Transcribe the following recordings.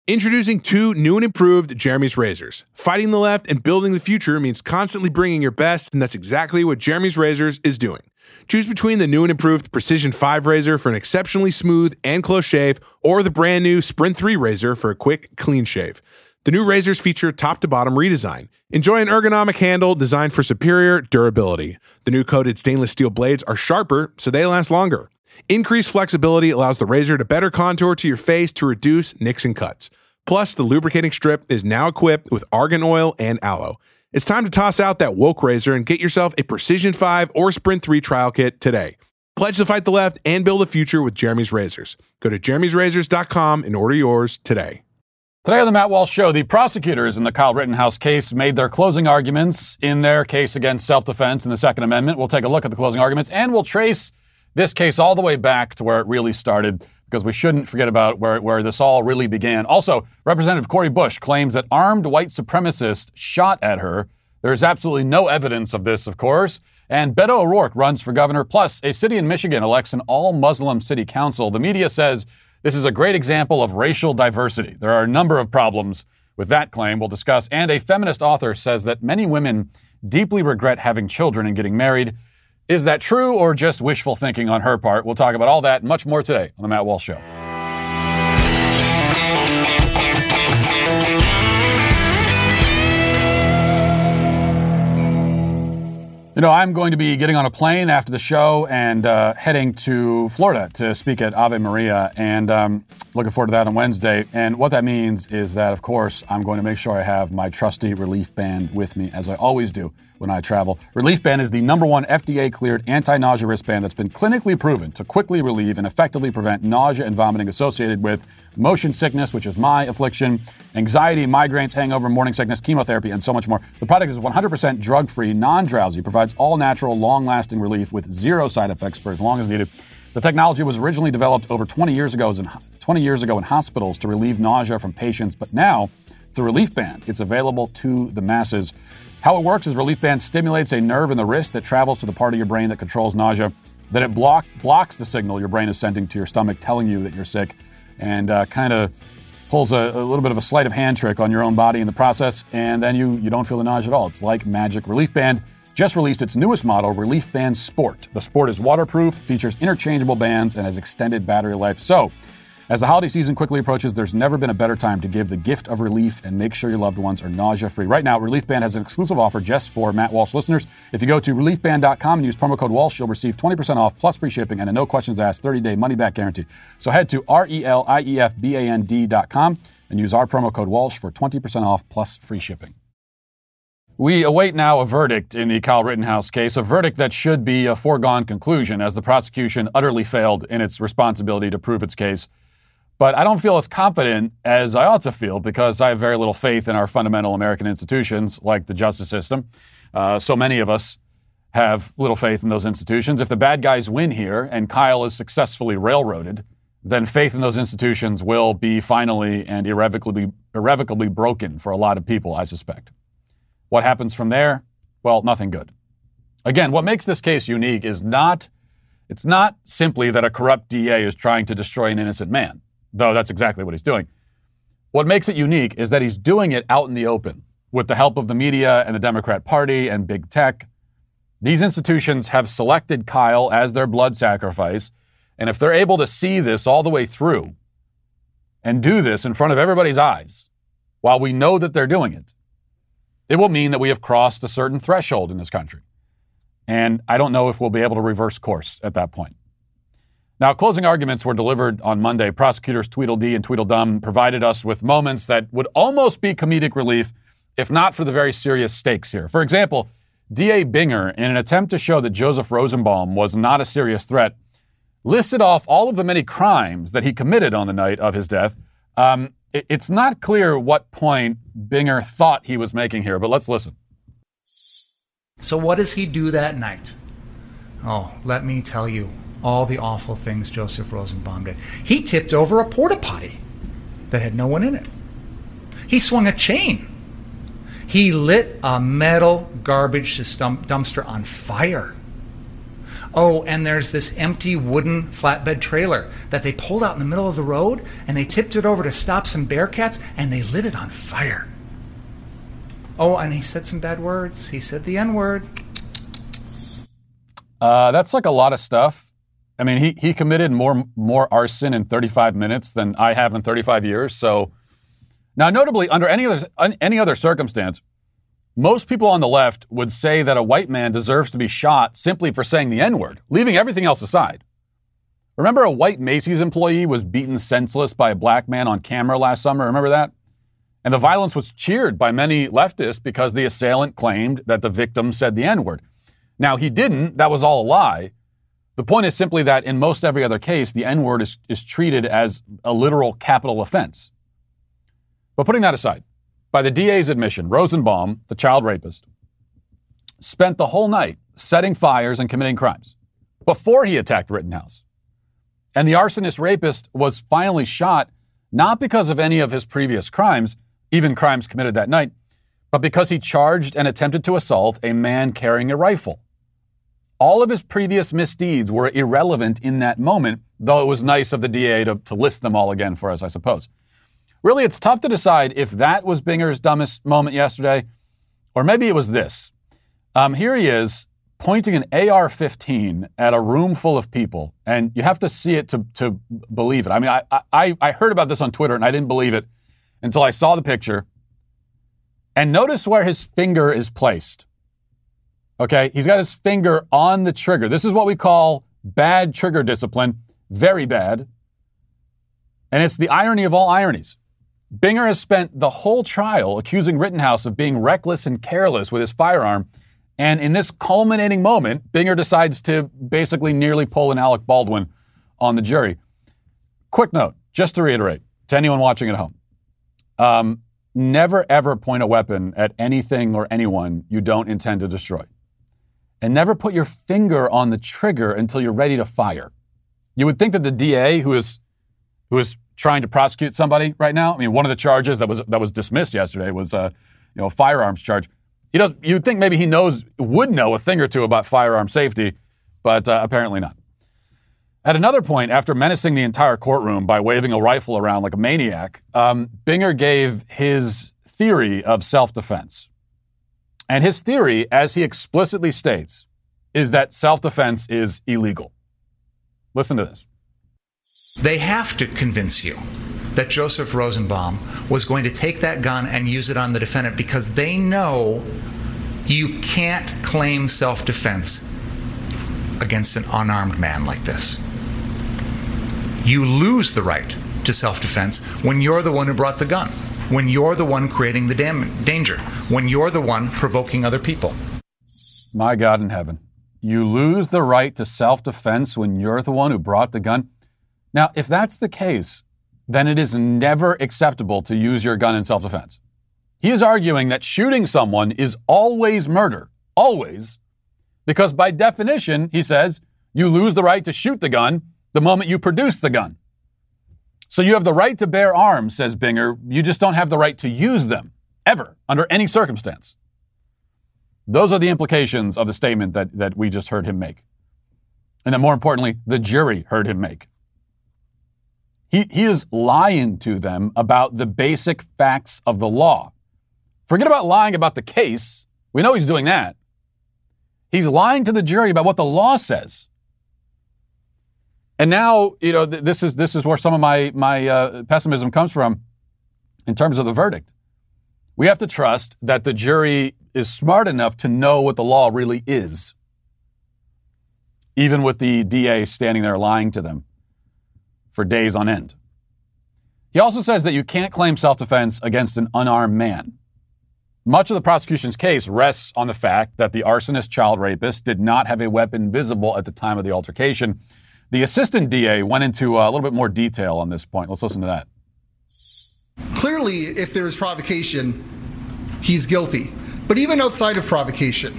Introducing two new and improved Jeremy's razors. Fighting the left and building the future means constantly bringing your best, and that's exactly what Jeremy's Razors is doing. Choose between the new and improved Precision 5 razor for an exceptionally smooth and close shave, or the brand new Sprint 3 razor for a quick, clean shave. The new razors feature top-to-bottom redesign. Enjoy an ergonomic handle designed for superior durability. The new coated stainless steel blades are sharper, so they last longer. Increased flexibility allows the razor to better contour to your face to reduce nicks and cuts. Plus, the lubricating strip is now equipped with argan oil and aloe. It's time to toss out that woke razor and get yourself a Precision 5 or Sprint 3 trial kit today. Pledge to fight the left and build a future with Jeremy's Razors. Go to jeremy'srazors.com and order yours today. Today on the Matt Walsh Show, the prosecutors in the Kyle Rittenhouse case made their closing arguments in their case against self-defense in the Second Amendment. We'll take a look at the closing arguments, and we'll trace this case all the way back to where it really started, because we shouldn't forget about where this all really began. Also, Representative Cori Bush claims that armed white supremacists shot at her. There's absolutely no evidence of this, of course. And Beto O'Rourke runs for governor. Plus, a city in Michigan elects an all-Muslim city council. The media says this is a great example of racial diversity. There are a number of problems with that claim we'll discuss. And a feminist author says that many women deeply regret having children and getting married. Is that true or just wishful thinking on her part? We'll talk about all that and much more today on The Matt Walsh Show. You know, I'm going to be getting on a plane after the show and heading to Florida to speak at Ave Maria, and looking forward to that on Wednesday. And what that means is that, of course, I'm going to make sure I have my trusty Relief Band with me, as I always do when I travel. Relief Band is the #1 FDA-cleared anti-nausea wristband that's been clinically proven to quickly relieve and effectively prevent nausea and vomiting associated with motion sickness, which is my affliction, anxiety, migraines, hangover, morning sickness, chemotherapy, and so much more. The product is 100% drug-free, non-drowsy, provides all-natural, long-lasting relief with zero side effects for as long as needed. The technology was originally developed over 20 years ago in hospitals to relieve nausea from patients, but now, through Relief Band, it's available to the masses. How it works is Relief Band stimulates a nerve in the wrist that travels to the part of your brain that controls nausea. Then it blocks the signal your brain is sending to your stomach telling you that you're sick, and kind of pulls a little bit of a sleight of hand trick on your own body in the process, and then you don't feel the nausea at all. It's like magic. Relief Band just released its newest model, Relief Band Sport. The Sport is waterproof, features interchangeable bands, and has extended battery life. So, as the holiday season quickly approaches, there's never been a better time to give the gift of relief and make sure your loved ones are nausea-free. Right now, Relief Band has an exclusive offer just for Matt Walsh listeners. If you go to reliefband.com and use promo code Walsh, you'll receive 20% off plus free shipping and a no questions asked 30-day money-back guarantee. So head to reliefband.com and use our promo code Walsh for 20% off plus free shipping. We await now a verdict in the Kyle Rittenhouse case, a verdict that should be a foregone conclusion as the prosecution utterly failed in its responsibility to prove its case. But I don't feel as confident as I ought to feel because I have very little faith in our fundamental American institutions like the justice system. So many of us have little faith in those institutions. If the bad guys win here and Kyle is successfully railroaded, then faith in those institutions will be finally and irrevocably broken for a lot of people, I suspect. What happens from there? Well, nothing good. Again, what makes this case unique is it's not simply that a corrupt DA is trying to destroy an innocent man, though that's exactly what he's doing. What makes it unique is that he's doing it out in the open with the help of the media and the Democrat Party and big tech. These institutions have selected Kyle as their blood sacrifice, and if they're able to see this all the way through and do this in front of everybody's eyes while we know that they're doing it, it will mean that we have crossed a certain threshold in this country. And I don't know if we'll be able to reverse course at that point. Now, closing arguments were delivered on Monday. Prosecutors Tweedledee and Tweedledum provided us with moments that would almost be comedic relief, if not for the very serious stakes here. For example, D.A. Binger, in an attempt to show that Joseph Rosenbaum was not a serious threat, listed off all of the many crimes that he committed on the night of his death. It's not clear what point Binger thought he was making here, but let's listen. So what does he do that night? Oh, let me tell you all the awful things Joseph Rosenbaum did. He tipped over a porta potty that had no one in it. He swung a chain. He lit a metal garbage dumpster on fire. Oh, and there's this empty wooden flatbed trailer that they pulled out in the middle of the road, and they tipped it over to stop some bearcats, and they lit it on fire. Oh, and he said some bad words. He said the N-word. That's like a lot of stuff. I mean, he committed more arson in 35 minutes than I have in 35 years. So now, notably, under any other circumstance, most people on the left would say that a white man deserves to be shot simply for saying the N-word, leaving everything else aside. Remember a white Macy's employee was beaten senseless by a black man on camera last summer? Remember that? And the violence was cheered by many leftists because the assailant claimed that the victim said the N-word. Now, he didn't. That was all a lie. The point is simply that in most every other case, the N-word is treated as a literal capital offense. But putting that aside, by the DA's admission, Rosenbaum, the child rapist, spent the whole night setting fires and committing crimes before he attacked Rittenhouse. And the arsonist rapist was finally shot not because of any of his previous crimes, even crimes committed that night, but because he charged and attempted to assault a man carrying a rifle. All of his previous misdeeds were irrelevant in that moment, though it was nice of the DA to list them all again for us, I suppose. Really, it's tough to decide if that was Binger's dumbest moment yesterday, or maybe it was this. Here he is pointing an AR-15 at a room full of people, and you have to see it to believe it. I mean, I heard about this on Twitter, and I didn't believe it until I saw the picture. And notice where his finger is placed. Okay, he's got his finger on the trigger. This is what we call bad trigger discipline, very bad. And it's the irony of all ironies. Binger has spent the whole trial accusing Rittenhouse of being reckless and careless with his firearm. And in this culminating moment, Binger decides to basically nearly pull an Alec Baldwin on the jury. Quick note, just to reiterate to anyone watching at home, never ever point a weapon at anything or anyone you don't intend to destroy. And never put your finger on the trigger until you're ready to fire. You would think that the DA who is trying to prosecute somebody right now, I mean, one of the charges that was dismissed yesterday was a firearms charge. You'd think maybe he would know a thing or two about firearm safety, but apparently not. At another point, after menacing the entire courtroom by waving a rifle around like a maniac, Binger gave his theory of self-defense. And his theory, as he explicitly states, is that self-defense is illegal. Listen to this. They have to convince you that Joseph Rosenbaum was going to take that gun and use it on the defendant because they know you can't claim self-defense against an unarmed man like this. You lose the right to self-defense when you're the one who brought the gun, when you're the one creating the danger, when you're the one provoking other people. My God in heaven. You lose the right to self-defense when you're the one who brought the gun? Now, if that's the case, then it is never acceptable to use your gun in self-defense. He is arguing that shooting someone is always murder. Always. Because by definition, he says, you lose the right to shoot the gun the moment you produce the gun. So you have the right to bear arms, says Binger. You just don't have the right to use them, ever, under any circumstance. Those are the implications of the statement that we just heard him make. And then more importantly, the jury heard him make. He is lying to them about the basic facts of the law. Forget about lying about the case. We know he's doing that. He's lying to the jury about what the law says. And now, this is where some of my pessimism comes from in terms of the verdict. We have to trust that the jury is smart enough to know what the law really is, even with the DA standing there lying to them for days on end. He also says that you can't claim self-defense against an unarmed man. Much of the prosecution's case rests on the fact that the arsonist child rapist did not have a weapon visible at the time of the altercation. The assistant DA went into a little bit more detail on this point. Let's listen to that. Clearly, if there is provocation, he's guilty. But even outside of provocation,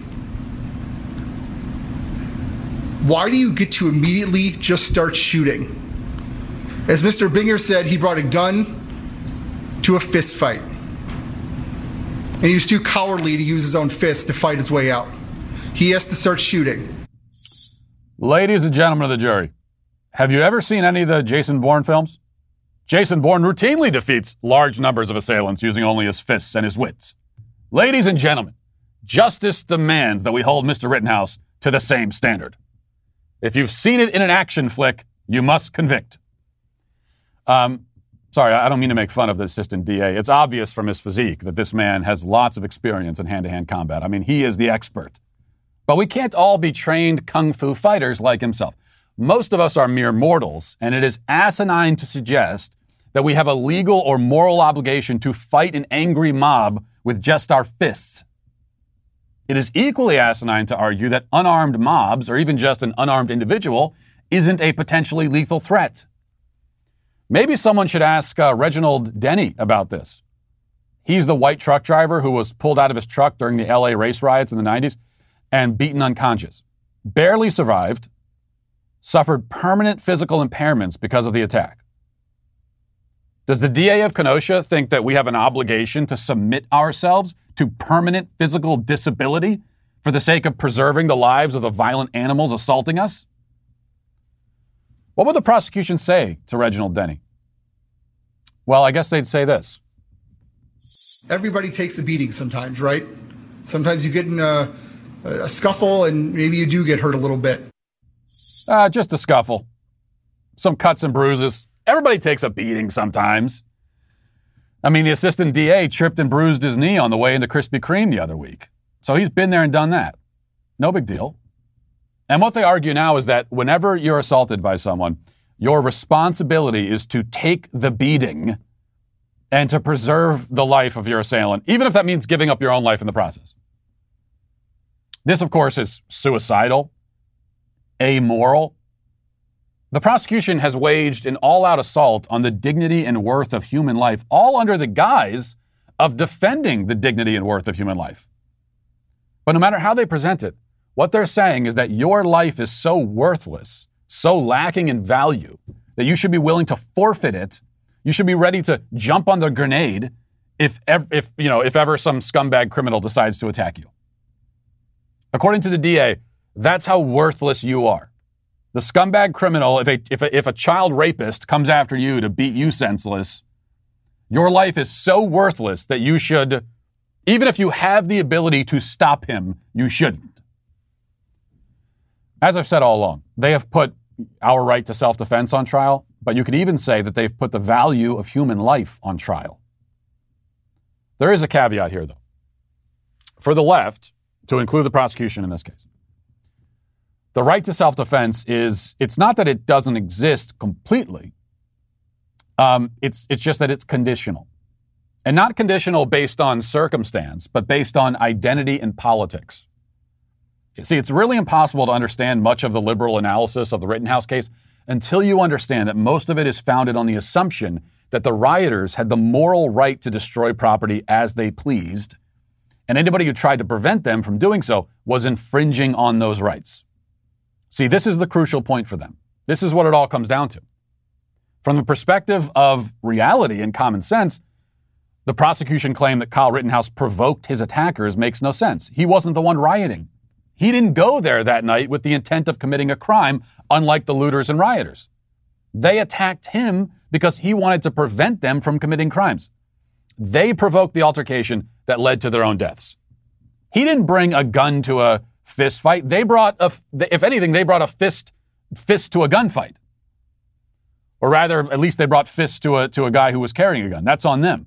why do you get to immediately just start shooting? As Mr. Binger said, he brought a gun to a fist fight. And he was too cowardly to use his own fist to fight his way out. He has to start shooting. Ladies and gentlemen of the jury, have you ever seen any of the Jason Bourne films? Jason Bourne routinely defeats large numbers of assailants using only his fists and his wits. Ladies and gentlemen, justice demands that we hold Mr. Rittenhouse to the same standard. If you've seen it in an action flick, you must convict. Sorry, I don't mean to make fun of the assistant DA. It's obvious from his physique that this man has lots of experience in hand-to-hand combat. I mean, he is the expert. But we can't all be trained kung fu fighters like himself. Most of us are mere mortals, and it is asinine to suggest that we have a legal or moral obligation to fight an angry mob with just our fists. It is equally asinine to argue that unarmed mobs, or even just an unarmed individual, isn't a potentially lethal threat. Maybe someone should ask Reginald Denny about this. He's the white truck driver who was pulled out of his truck during the LA race riots in the 90s and beaten unconscious. Barely survived, suffered permanent physical impairments because of the attack. Does the DA of Kenosha think that we have an obligation to submit ourselves to permanent physical disability for the sake of preserving the lives of the violent animals assaulting us? What would the prosecution say to Reginald Denny? Well, I guess they'd say this. Everybody takes a beating sometimes, right? Sometimes you get in a scuffle and maybe you do get hurt a little bit. Just a scuffle. Some cuts and bruises. Everybody takes a beating sometimes. I mean, the assistant DA tripped and bruised his knee on the way into Krispy Kreme the other week. So he's been there and done that. No big deal. And what they argue now is that whenever you're assaulted by someone, your responsibility is to take the beating and to preserve the life of your assailant, even if that means giving up your own life in the process. This, of course, is suicidal, amoral. The prosecution has waged an all-out assault on the dignity and worth of human life, all under the guise of defending the dignity and worth of human life. But no matter how they present it, what they're saying is that your life is so worthless, so lacking in value, that you should be willing to forfeit it. You should be ready to jump on the grenade if ever some scumbag criminal decides to attack you. According to the DA, that's how worthless you are. The scumbag criminal, if a child rapist comes after you to beat you senseless, your life is so worthless that you should, even if you have the ability to stop him, you shouldn't. As I've said all along, they have put our right to self-defense on trial, but you could even say that they've put the value of human life on trial. There is a caveat here, though. For the left, to include the prosecution in this case, the right to self-defense it's not that it doesn't exist completely. It's just that it's conditional. And not conditional based on circumstance, but based on identity and politics. See, it's really impossible to understand much of the liberal analysis of the Rittenhouse case until you understand that most of it is founded on the assumption that the rioters had the moral right to destroy property as they pleased, and anybody who tried to prevent them from doing so was infringing on those rights. See, this is the crucial point for them. This is what it all comes down to. From the perspective of reality and common sense, the prosecution claim that Kyle Rittenhouse provoked his attackers makes no sense. He wasn't the one rioting. He didn't go there that night with the intent of committing a crime, unlike the looters and rioters. They attacked him because he wanted to prevent them from committing crimes. They provoked the altercation that led to their own deaths. He didn't bring a gun to a fist fight. They brought if anything, they brought a fist to a gunfight. Or rather, at least they brought fists to a guy who was carrying a gun. That's on them.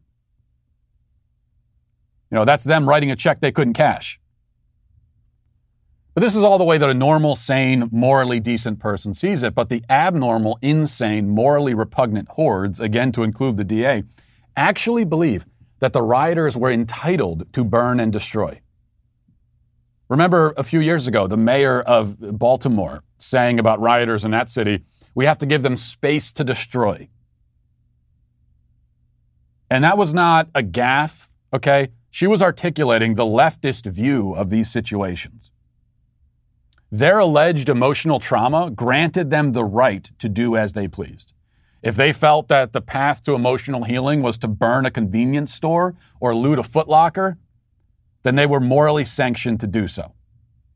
That's them writing a check they couldn't cash. But this is all the way that a normal, sane, morally decent person sees it. But the abnormal, insane, morally repugnant hordes, again to include the DA, actually believe that the rioters were entitled to burn and destroy. Remember a few years ago, the mayor of Baltimore saying about rioters in that city, we have to give them space to destroy. And that was not a gaffe, okay? She was articulating the leftist view of these situations. Their alleged emotional trauma granted them the right to do as they pleased. If they felt that the path to emotional healing was to burn a convenience store or loot a Foot Locker, then they were morally sanctioned to do so.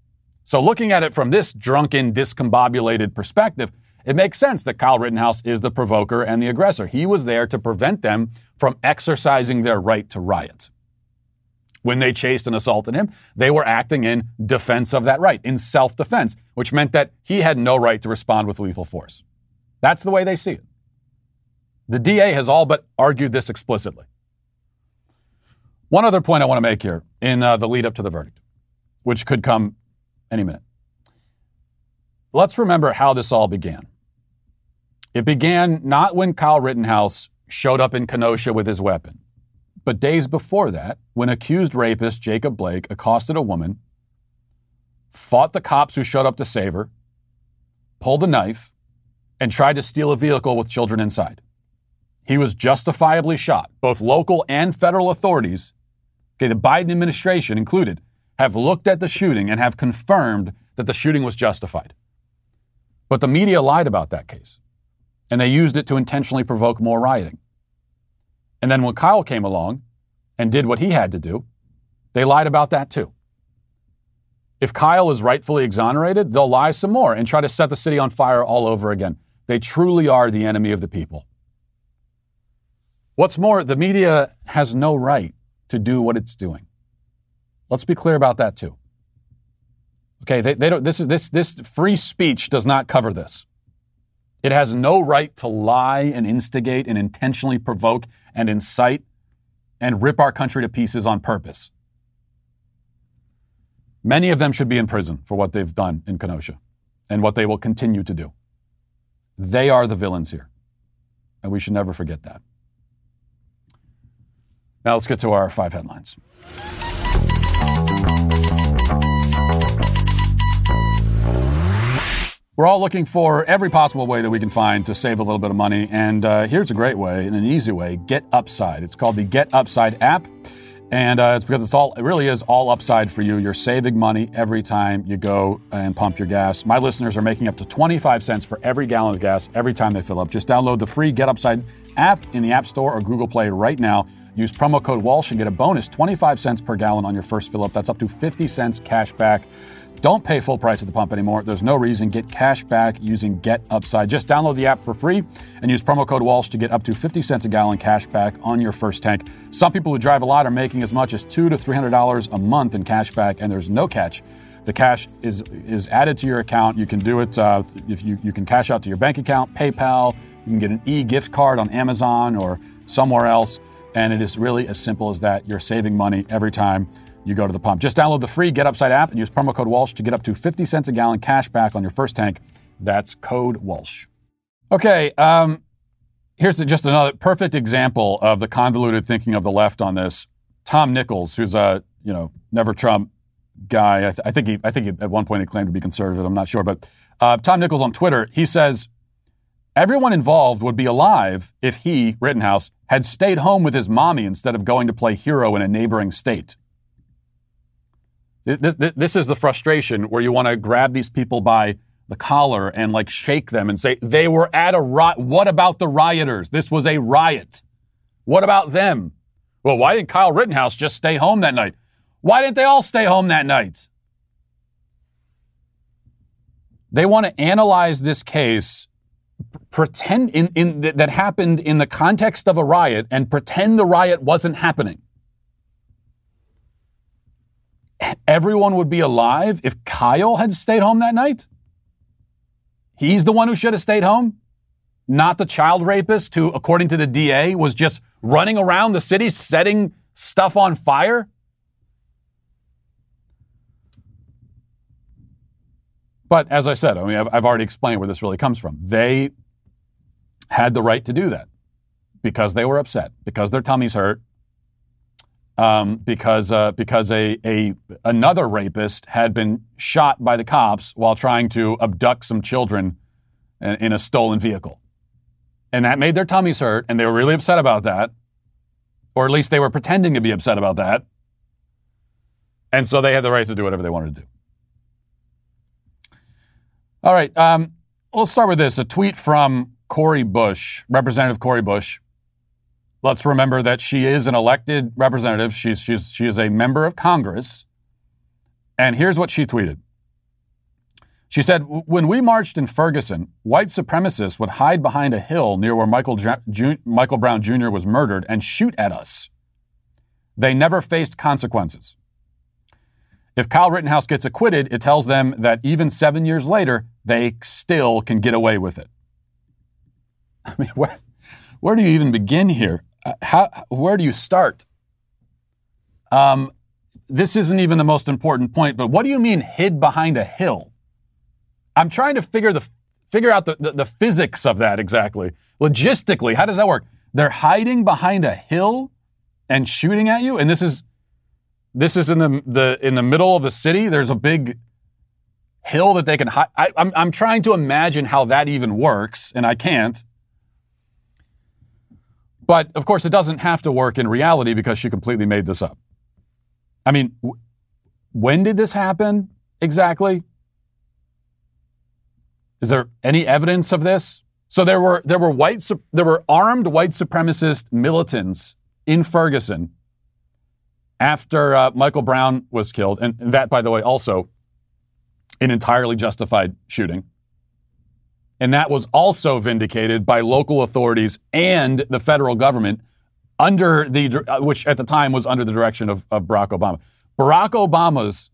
So looking at it from this drunken, discombobulated perspective, it makes sense that Kyle Rittenhouse is the provoker and the aggressor. He was there to prevent them from exercising their right to riot. When they chased and assaulted him, they were acting in defense of that right, in self-defense, which meant that he had no right to respond with lethal force. That's the way they see it. The DA has all but argued this explicitly. One other point I want to make here in the lead up to the verdict, which could come any minute. Let's remember how this all began. It began not when Kyle Rittenhouse showed up in Kenosha with his weapon, but days before that, when accused rapist Jacob Blake accosted a woman, fought the cops who showed up to save her, pulled a knife, and tried to steal a vehicle with children inside. He was justifiably shot. Both local and federal authorities, the Biden administration included, have looked at the shooting and have confirmed that the shooting was justified. But the media lied about that case, and they used it to intentionally provoke more rioting. And then when Kyle came along and did what he had to do, they lied about that too. If Kyle is rightfully exonerated, they'll lie some more and try to set the city on fire all over again. They truly are the enemy of the people. What's more, the media has no right to do what it's doing. Let's be clear about that too. Okay, they don't. This free speech does not cover this. It has no right to lie and instigate and intentionally provoke and incite and rip our country to pieces on purpose. Many of them should be in prison for what they've done in Kenosha and what they will continue to do. They are the villains here, and we should never forget that. Now let's get to our 5 headlines. We're all looking for every possible way that we can find to save a little bit of money, and here's a great way and an easy way: Get Upside. It's called the Get Upside app, and it's because it really is all upside for you. You're saving money every time you go and pump your gas. My listeners are making up to 25 cents for every gallon of gas every time they fill up. Just download the free Get Upside app in the App Store or Google Play right now. Use promo code Walsh and get a bonus 25 cents per gallon on your first fill up. That's up to 50 cents cash back. Don't pay full price at the pump anymore. There's no reason. Get cash back using Get Upside. Just download the app for free and use promo code Walsh to get up to 50 cents a gallon cash back on your first tank. Some people who drive a lot are making as much as $200 to $300 a month in cash back, and there's no catch. The cash is added to your account. You can do it if you can cash out to your bank account, PayPal. You can get an e-gift card on Amazon or somewhere else, and it is really as simple as that. You're saving money every time you go to the pump. Just download the free Get Upside app and use promo code Walsh to get up to 50 cents a gallon cash back on your first tank. That's code Walsh. Okay, here's just another perfect example of the convoluted thinking of the left on this. Tom Nichols, who's a never Trump guy. I think he at one point he claimed to be conservative. I'm not sure, but Tom Nichols on Twitter, he says, everyone involved would be alive if he, Rittenhouse, had stayed home with his mommy instead of going to play hero in a neighboring state. This is the frustration where you want to grab these people by the collar and shake them and say, they were at a riot. What about the rioters? This was a riot. What about them? Well, why didn't Kyle Rittenhouse just stay home that night? Why didn't they all stay home that night? They want to analyze this case, pretend that happened in the context of a riot, and pretend the riot wasn't happening. Everyone would be alive if Kyle had stayed home that night? He's the one who should have stayed home? Not the child rapist who, according to the DA, was just running around the city setting stuff on fire? But as I said, I've already explained where this really comes from. They had the right to do that because they were upset, because their tummies hurt, because another rapist had been shot by the cops while trying to abduct some children in a stolen vehicle. And that made their tummies hurt, and they were really upset about that. Or at least they were pretending to be upset about that. And so they had the right to do whatever they wanted to do. All right, let's start with this. A tweet from Cori Bush, Representative Cori Bush. Let's remember that she is an elected representative. She is a member of Congress. And here's what she tweeted. She said, when we marched in Ferguson, white supremacists would hide behind a hill near where Michael Brown Jr. was murdered and shoot at us. They never faced consequences. If Kyle Rittenhouse gets acquitted, it tells them that even 7 years later, they still can get away with it. I mean, where do you even begin here? Where do you start? This isn't even the most important point, but what do you mean hid behind a hill? I'm trying to figure out the physics of that exactly. Logistically, how does that work? They're hiding behind a hill and shooting at you, and this is in the middle of the city. There's a big hill that they can hide. I'm trying to imagine how that even works, and I can't. But of course, it doesn't have to work in reality because she completely made this up. I mean, when did this happen exactly? Is there any evidence of this? So there were armed white supremacist militants in Ferguson after Michael Brown was killed, and that, by the way, also an entirely justified shooting. And that was also vindicated by local authorities and the federal government which at the time was under the direction of Barack Obama. Barack Obama's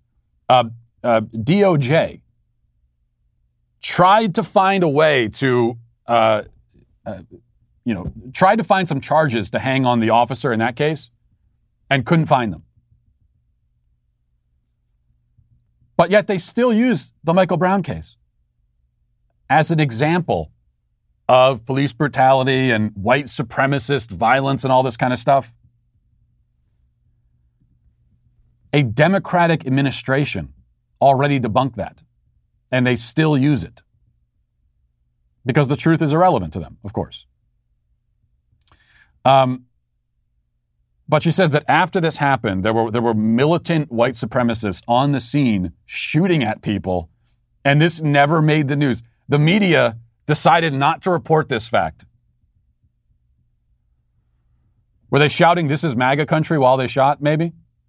DOJ tried to find a way to, tried to find some charges to hang on the officer in that case and couldn't find them. But yet they still use the Michael Brown case as an example of police brutality and white supremacist violence and all this kind of stuff. A Democratic administration already debunked that, and they still use it because the truth is irrelevant to them, of course. But she says that after this happened, there were militant white supremacists on the scene shooting at people, and this never made the news. The media decided not to report this fact. Were they shouting, "This is MAGA country," while they shot, maybe?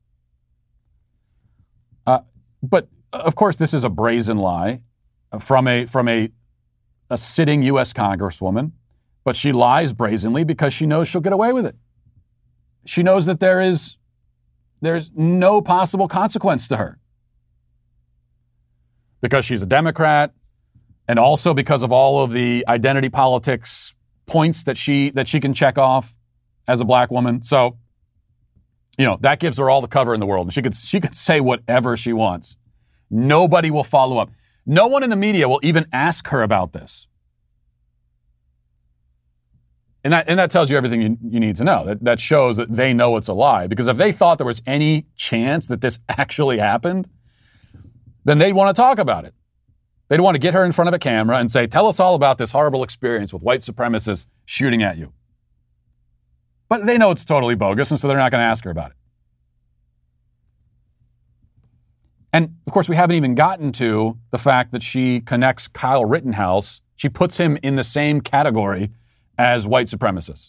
But, of course, this is a brazen lie from a sitting U.S. Congresswoman, but she lies brazenly because she knows she'll get away with it. She knows that there's no possible consequence to her because she's a Democrat, and also because of all of the identity politics points that she can check off as a black woman. So, that gives her all the cover in the world. And she could say whatever she wants. Nobody will follow up. No one in the media will even ask her about this. And that tells you everything you need to know. That shows that they know it's a lie. Because if they thought there was any chance that this actually happened, then they'd want to talk about it. They'd want to get her in front of a camera and say, "Tell us all about this horrible experience with white supremacists shooting at you." But they know it's totally bogus, and so they're not going to ask her about it. And, of course, we haven't even gotten to the fact that she connects Kyle Rittenhouse. She puts him in the same category as white supremacists.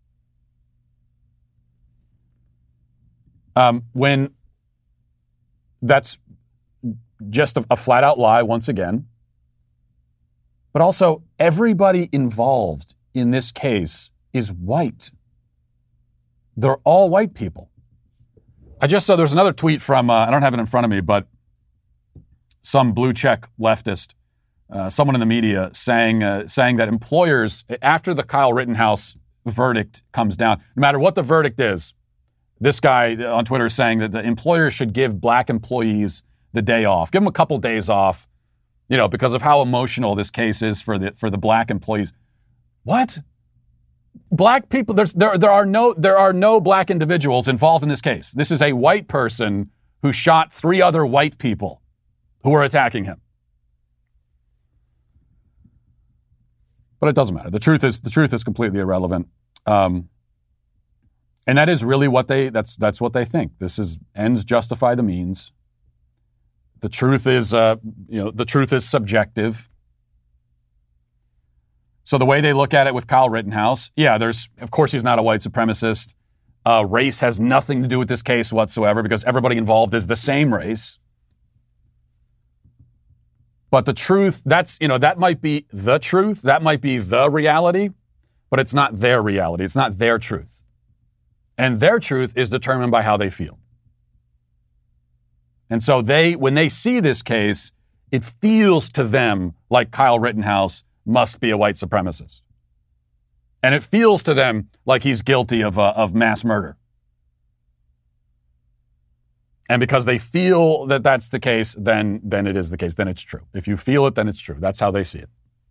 When that's just a flat-out lie once again. But also, everybody involved in this case is white. They're all white people. I just saw there's another tweet from, I don't have it in front of me, but some blue check leftist, someone in the media saying that employers, after the Kyle Rittenhouse verdict comes down, no matter what the verdict is, this guy on Twitter is saying that the employers should give black employees the day off. Give them a couple days off, because of how emotional this case is for the black employees. What? Black people? There are no black individuals involved in this case. This is a white person who shot 3 other white people who were attacking him. But it doesn't matter. The truth is completely irrelevant. And that is really that's what they think. This is ends justify the means. The truth is, the truth is subjective. So the way they look at it with Kyle Rittenhouse, of course he's not a white supremacist. Race has nothing to do with this case whatsoever because everybody involved is the same race. But the truth, that might be the truth. That might be the reality, but it's not their reality. It's not their truth. And their truth is determined by how they feel. And so when they see this case, it feels to them like Kyle Rittenhouse must be a white supremacist. And it feels to them like he's guilty of mass murder. And because they feel that that's the case, then it is the case. Then it's true. If you feel it, then it's true. That's how they see it.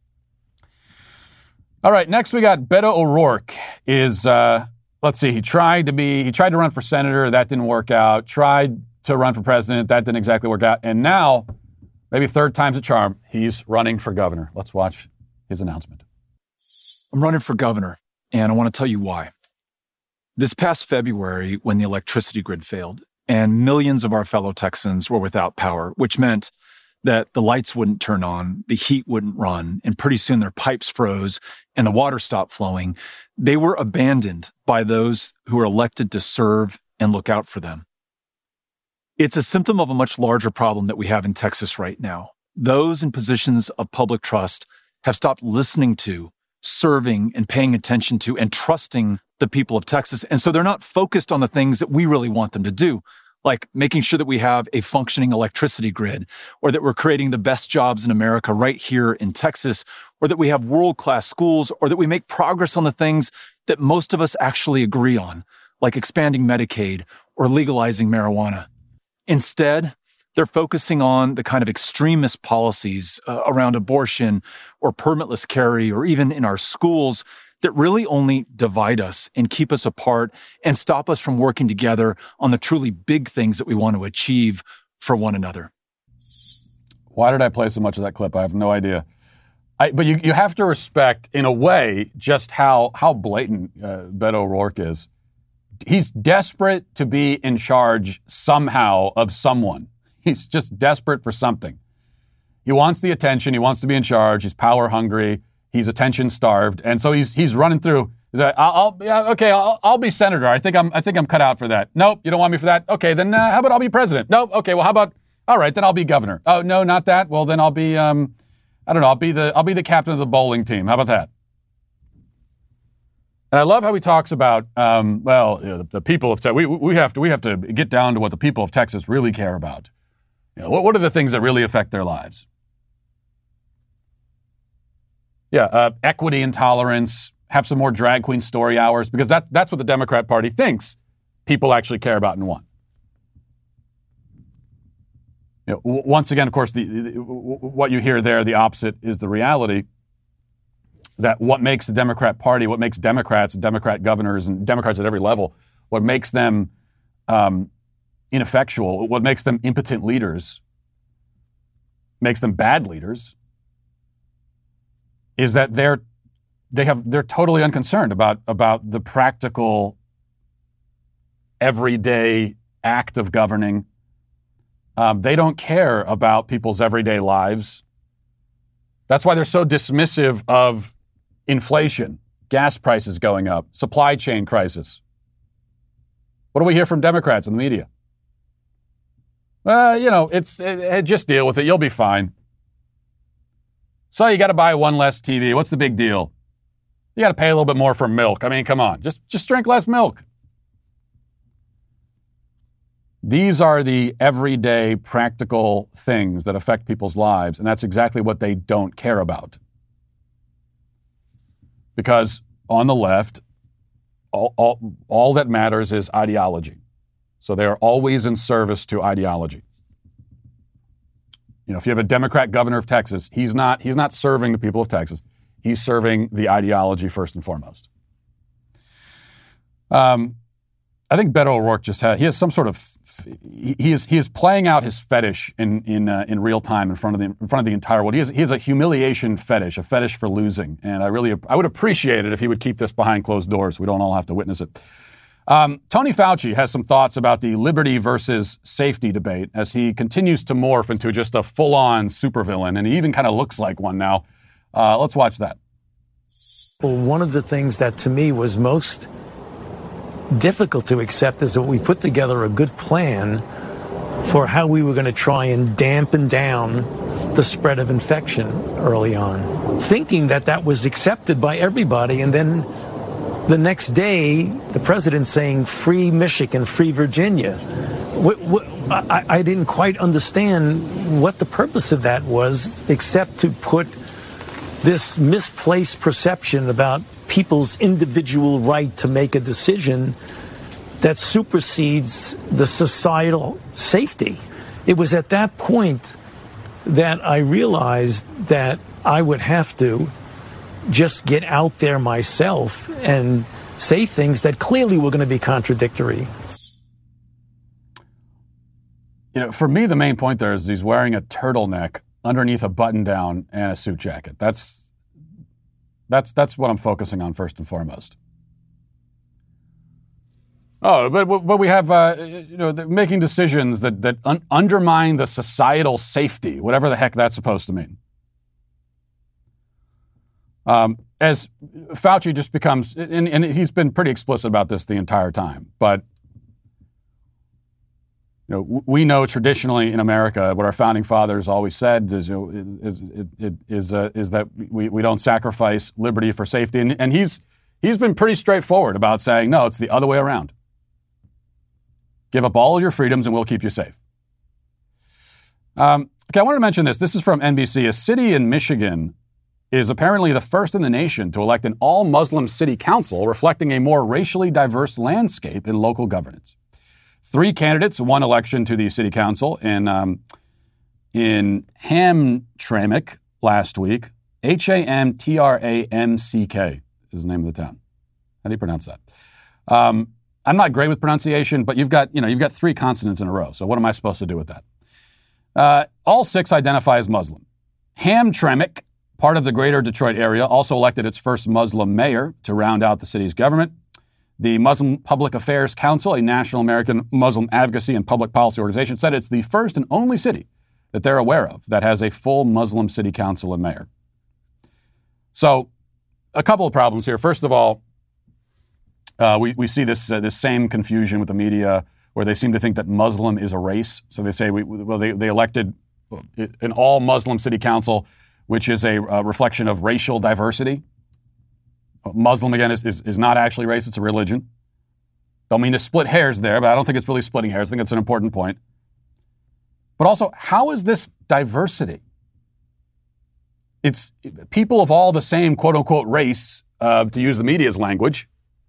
All right, next we got Beto O'Rourke. Let's see, he tried to run for senator. That didn't work out. Tried to run for president. That didn't exactly work out. And now, maybe third time's a charm, he's running for governor. Let's watch his announcement. I'm running for governor, and I want to tell you why. This past February, when the electricity grid failed, and millions of our fellow Texans were without power, which meant that the lights wouldn't turn on, the heat wouldn't run, and pretty soon their pipes froze and the water stopped flowing. They were abandoned by those who were elected to serve and look out for them. It's a symptom of a much larger problem that we have in Texas right now. Those in positions of public trust have stopped listening to, serving, and paying attention to, and trusting the people of Texas. And so they're not focused on the things that we really want them to do, like making sure that we have a functioning electricity grid, or that we're creating the best jobs in America right here in Texas, or that we have world-class schools, or that we make progress on the things that most of us actually agree on, like expanding Medicaid or legalizing marijuana. Instead, they're focusing on the kind of extremist policies around abortion or permitless carry, or even in our schools, that really only divide us and keep us apart and stop us from working together on the truly big things that we want to achieve for one another. Why did I play so much of that clip? I have no idea. But you have to respect, in a way, just how blatant Beto O'Rourke is. He's desperate to be in charge somehow of someone. He's just desperate for something. He wants the attention. He wants to be in charge. He's power hungry. He's attention starved, and so he's running through. He's like, I'll be senator. I think I'm cut out for that. Nope, you don't want me for that. Okay, then how about I'll be president? Nope. Okay, well how about, all right, then I'll be governor. Oh no, not that. Well then I'll be I don't know. I'll be the captain of the bowling team. How about that? And I love how he talks about the people of Texas. We have to get down to what the people of Texas really care about. What are the things that really affect their lives? Yeah, equity and tolerance, have some more drag queen story hours, because that's what the Democrat Party thinks people actually care about and want. Once again, of course, what you hear there, the opposite is the reality, that what makes the Democrat Party, what makes Democrats and Democrat governors and Democrats at every level, what makes them ineffectual, what makes them impotent leaders, makes them bad leaders, is that they're totally unconcerned about the practical, everyday act of governing. They don't care about people's everyday lives. That's why they're so dismissive of inflation, gas prices going up, supply chain crisis. What do we hear from Democrats in the media? Just deal with it. You'll be fine. So you got to buy one less TV. What's the big deal? You got to pay a little bit more for milk. I mean, come on. Just drink less milk. These are the everyday practical things that affect people's lives, and that's exactly what they don't care about. Because on the left, all that matters is ideology. So they are always in service to ideology. If you have a Democrat governor of Texas, he's not serving the people of Texas. He's serving the ideology first and foremost. I think Beto O'Rourke he has some sort of he is playing out his fetish in real time in front of the entire world. He has a humiliation fetish, a fetish for losing, and I would appreciate it if he would keep this behind closed doors so we don't all have to witness it. Tony Fauci has some thoughts about the liberty versus safety debate as he continues to morph into just a full-on supervillain, and he even kind of looks like one now. Let's watch that. Well, one of the things that to me was most difficult to accept is that we put together a good plan for how we were going to try and dampen down the spread of infection early on, thinking that that was accepted by everybody. And then the next day, the president saying, free Michigan, free Virginia. I didn't quite understand what the purpose of that was, except to put this misplaced perception about people's individual right to make a decision that supersedes the societal safety. It was at that point that I realized that I would have to just get out there myself and say things that clearly were going to be contradictory. You know, for me, the main point there is he's wearing a turtleneck underneath a button-down and a suit jacket. That's what I'm focusing on first and foremost. Oh, but we have, making decisions that undermine the societal safety, whatever the heck that's supposed to mean. As Fauci just becomes, and he's been pretty explicit about this the entire time, but you know, we know traditionally in America what our founding fathers always said is that we don't sacrifice liberty for safety, and he's been pretty straightforward about saying no, it's the other way around. Give up all your freedoms and we'll keep you safe. Okay, I wanted to mention this. This is from NBC. A city in Michigan is apparently the first in the nation to elect an all-Muslim city council, reflecting a more racially diverse landscape in local governance. 3 candidates won election to the city council in Hamtramck last week. Hamtramck is the name of the town. How do you pronounce that? I'm not great with pronunciation, but you've got 3 consonants in a row. So what am I supposed to do with that? All 6 identify as Muslim. Hamtramck, part of the greater Detroit area, also elected its first Muslim mayor to round out the city's government. The Muslim Public Affairs Council, a national American Muslim advocacy and public policy organization, said it's the first and only city that they're aware of that has a full Muslim city council and mayor. So, a couple of problems here. First of all, we see this same confusion with the media where they seem to think that Muslim is a race. So they say, they elected an all-Muslim city council, which is a reflection of racial diversity. Muslim, again, is not actually race. It's a religion. Don't mean to split hairs there, but I don't think it's really splitting hairs. I think it's an important point. But also, how is this diversity? It's people of all the same quote-unquote race, to use the media's language.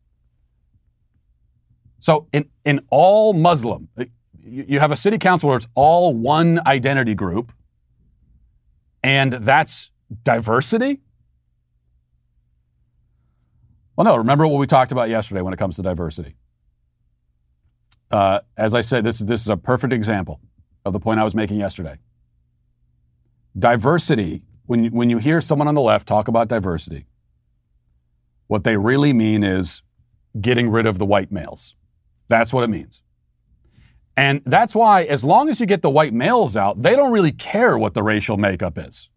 So in all Muslim, you have a city council where it's all one identity group, and that's diversity? Well, no, remember what we talked about yesterday when it comes to diversity. As I said, this is a perfect example of the point I was making yesterday. Diversity, when you hear someone on the left talk about diversity, what they really mean is getting rid of the white males. That's what it means. And that's why, as long as you get the white males out, they don't really care what the racial makeup is.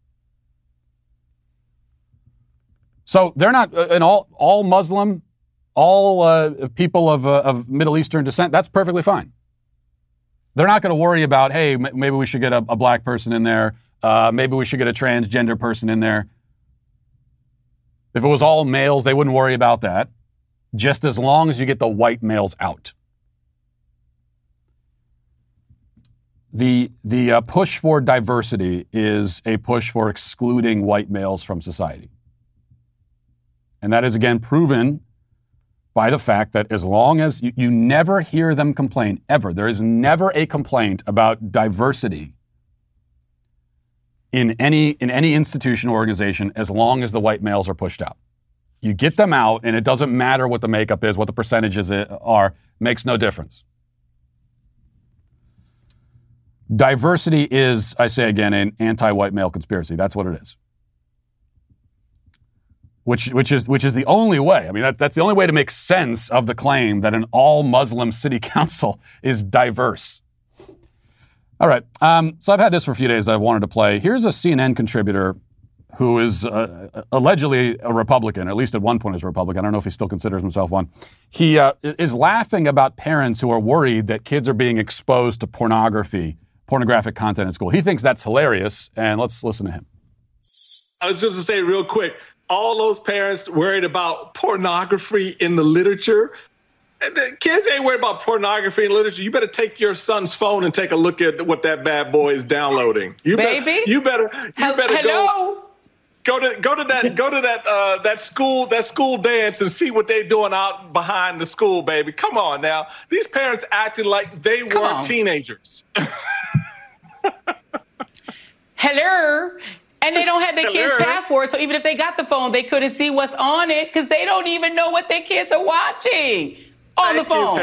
So they're not an all Muslim, all people of Middle Eastern descent. That's perfectly fine. They're not going to worry about, hey, maybe we should get a black person in there. Maybe we should get a transgender person in there. If it was all males, they wouldn't worry about that. Just as long as you get the white males out. The push for diversity is a push for excluding white males from society. And that is, again, proven by the fact that as long as you never hear them complain, ever, there is never a complaint about diversity in any institution or organization as long as the white males are pushed out. You get them out, and it doesn't matter what the makeup is, what the percentages are, makes no difference. Diversity is, I say again, an anti-white male conspiracy. That's what it is. Which is the only way. I mean, that's the only way to make sense of the claim that an all-Muslim city council is diverse. All right. So I've had this for a few days that I've wanted to play. Here's a CNN contributor who is allegedly a Republican, at least at one point is a Republican. I don't know if he still considers himself one. He is laughing about parents who are worried that kids are being exposed to pornography pornographic content in school. He thinks that's hilarious, and let's listen to him. I was just to say real quick, all those parents worried about pornography in the literature. The kids ain't worried about pornography in literature. You better take your son's phone and take a look at what that bad boy is downloading. You better Hello? go to that school dance and see what they're doing out behind the school, baby. Come on now. These parents acting like they weren't teenagers. Hello? And they don't have their kids' password, so even if they got the phone, they couldn't see what's on it because they don't even know what their kids are watching on the phone.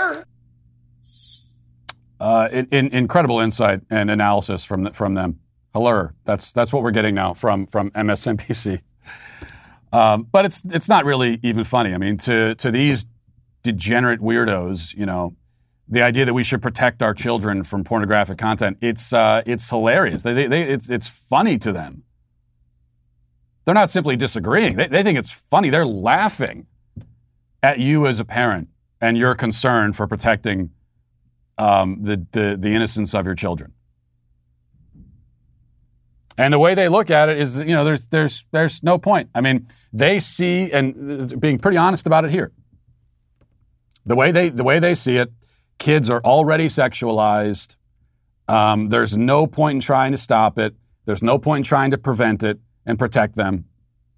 Hello. Incredible insight and analysis from them. Hello. That's what we're getting now from MSNBC. But it's not really even funny. I mean, to these degenerate weirdos, you know, the idea that we should protect our children from pornographic content, it's hilarious. It's funny to them. They're not simply disagreeing. They think it's funny. They're laughing at you as a parent and your concern for protecting the innocence of your children. And the way they look at it is, you know, there's no point. I mean, they see, and being pretty honest about it here, the way they see it, kids are already sexualized. There's no point in trying to stop it. There's no point in trying to prevent it and protect them.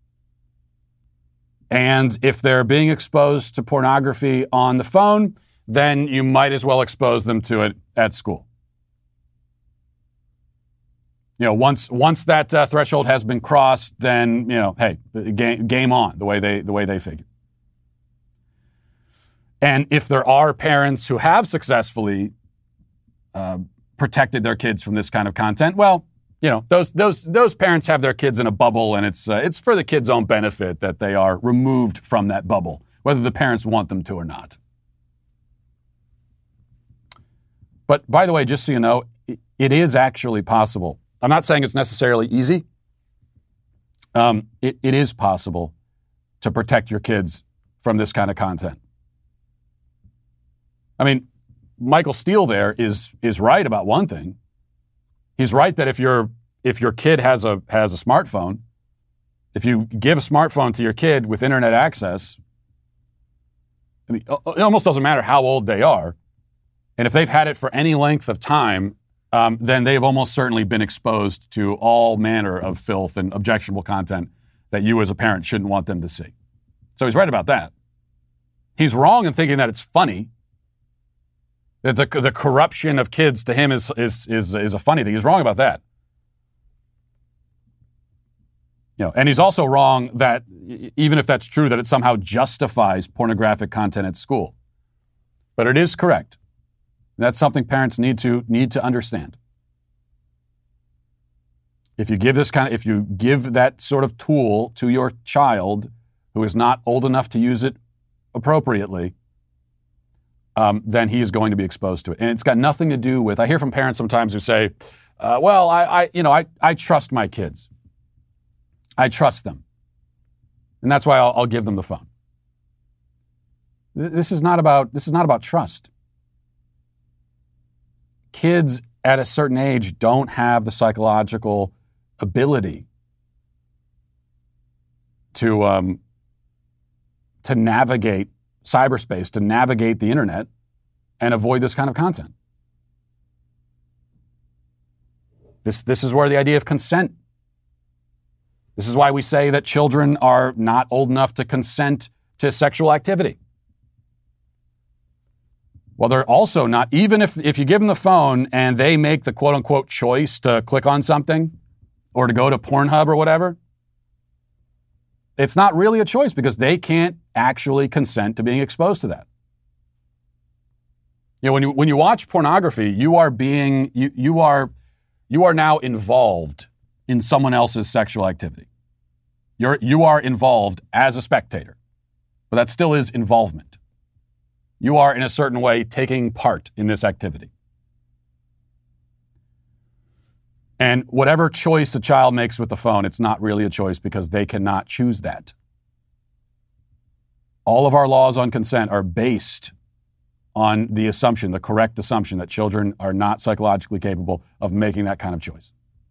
And if they're being exposed to pornography on the phone, then you might as well expose them to it at school. You know, once that threshold has been crossed, then, you know, hey, game on, the way they figure. And if there are parents who have successfully protected their kids from this kind of content, well, you know, those parents have their kids in a bubble, and it's for the kids' own benefit that they are removed from that bubble, whether the parents want them to or not. But by the way, just so you know, it is actually possible. I'm not saying it's necessarily easy. It is possible to protect your kids from this kind of content. I mean, Michael Steele there is right about one thing. He's right that if your kid has a smartphone, if you give a smartphone to your kid with internet access, I mean, it almost doesn't matter how old they are. And if they've had it for any length of time, then they've almost certainly been exposed to all manner of filth and objectionable content that you as a parent shouldn't want them to see. So he's right about that. He's wrong in thinking that it's funny. That the corruption of kids to him is a funny thing. He's wrong about that. You know, and he's also wrong that even if that's true, that it somehow justifies pornographic content at school. But it is correct. That's something parents need to understand. If you give that sort of tool to your child who is not old enough to use it appropriately, then he is going to be exposed to it. And it's got nothing to do with, I hear from parents sometimes who say, well, I trust my kids. I trust them. And that's why I'll give them the phone. This is not about trust. Kids at a certain age don't have the psychological ability to navigate cyberspace, to navigate the internet and avoid this kind of content. This is where the idea of consent. This is why we say that children are not old enough to consent to sexual activity. Well, they're also not, even if you give them the phone and they make the quote-unquote choice to click on something or to go to Pornhub or whatever, it's not really a choice because they can't actually consent to being exposed to that. You know, when you watch pornography, you are now involved in someone else's sexual activity. You are involved as a spectator, but that still is involvement. You are, in a certain way, taking part in this activity. And whatever choice a child makes with the phone, it's not really a choice because they cannot choose that. All of our laws on consent are based on the assumption, the correct assumption, that children are not psychologically capable of making that kind of choice.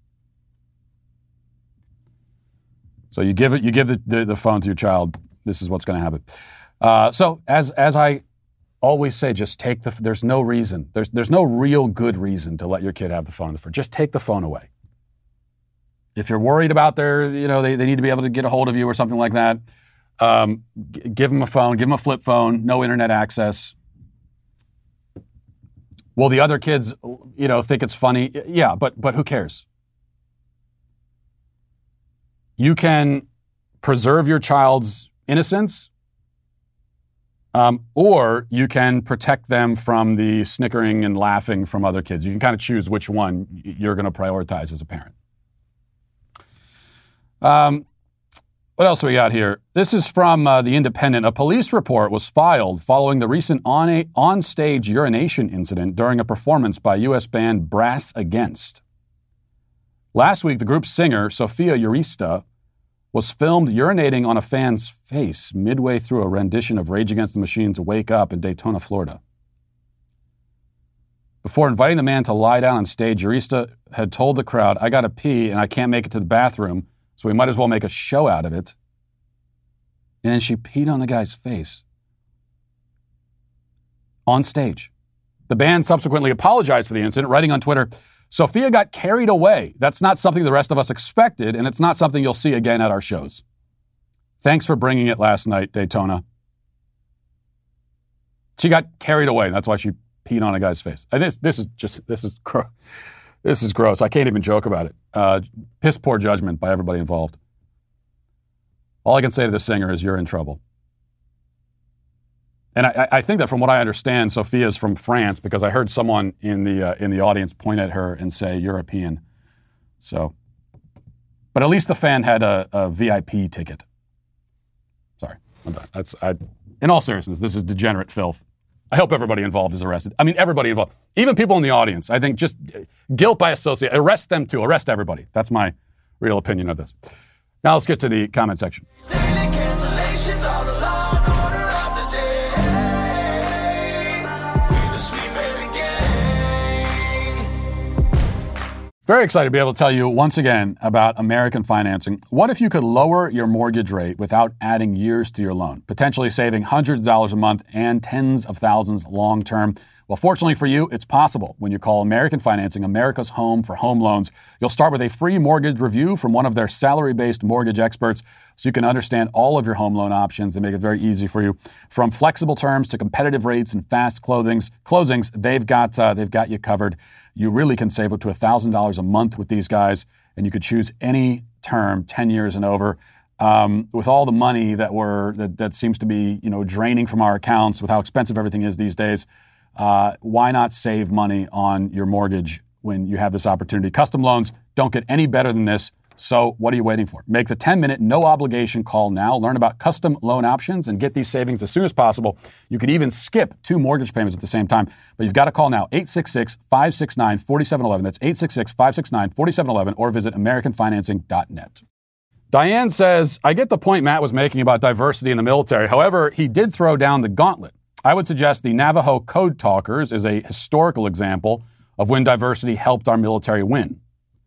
So you give the phone to your child. This is what's going to happen. So as I always say, just take there's no reason. There's no real good reason to let your kid have the phone. Just take the phone away. If you're worried about they need to be able to get a hold of you or something like that, give them a phone, give them a flip phone, no internet access. Will the other kids, think it's funny? Yeah, but who cares? You can preserve your child's innocence, or you can protect them from the snickering and laughing from other kids. You can kind of choose which one you're going to prioritize as a parent. What else do we got here? This is from The Independent. A police report was filed following the recent on-stage urination incident during a performance by U.S. band Brass Against. Last week, the group's singer, Sofia Urista, was filmed urinating on a fan's face midway through a rendition of Rage Against the Machine to Wake Up in Daytona, Florida. Before inviting the man to lie down on stage, Urista had told the crowd, "I gotta pee and I can't make it to the bathroom, so we might as well make a show out of it." And then she peed on the guy's face. On stage. The band subsequently apologized for the incident, writing on Twitter, "Sofia got carried away. That's not something the rest of us expected, and it's not something you'll see again at our shows. Thanks for bringing it last night, Daytona." She got carried away, and that's why she peed on a guy's face. This is gross. I can't even joke about it. Piss poor judgment by everybody involved. All I can say to the singer is, you're in trouble. And I think that from what I understand, Sophia's from France, because I heard someone in the audience point at her and say European. So, but at least the fan had a VIP ticket. Sorry, I'm done. In all seriousness, this is degenerate filth. I hope everybody involved is arrested. I mean, everybody involved, even people in the audience. I think just guilt by association. Arrest them too. Arrest everybody. That's my real opinion of this. Now let's get to the comment section. Daily cancellations are the law and order of the day. We're the sweet baby gang. Very excited to be able to tell you once again about American Financing. What if you could lower your mortgage rate without adding years to your loan, potentially saving hundreds of dollars a month and tens of thousands long term? Well, fortunately for you, it's possible when you call American Financing, America's home for home loans. You'll start with a free mortgage review from one of their salary-based mortgage experts so you can understand all of your home loan options. They make it very easy for you. From flexible terms to competitive rates and fast closings, they've got you covered. You really can save up to $1,000 a month with these guys, and you could choose any term, 10 years and over. With all the money that seems to be draining from our accounts, with how expensive everything is these days, why not save money on your mortgage when you have this opportunity? Custom loans don't get any better than this. So what are you waiting for? Make the 10-minute, no-obligation call now. Learn about custom loan options and get these savings as soon as possible. You could even skip 2 mortgage payments at the same time. But you've got to call now, 866-569-4711. That's 866-569-4711, or visit AmericanFinancing.net. Diane says, I get the point Matt was making about diversity in the military. However, he did throw down the gauntlet. I would suggest the Navajo Code Talkers is a historical example of when diversity helped our military win.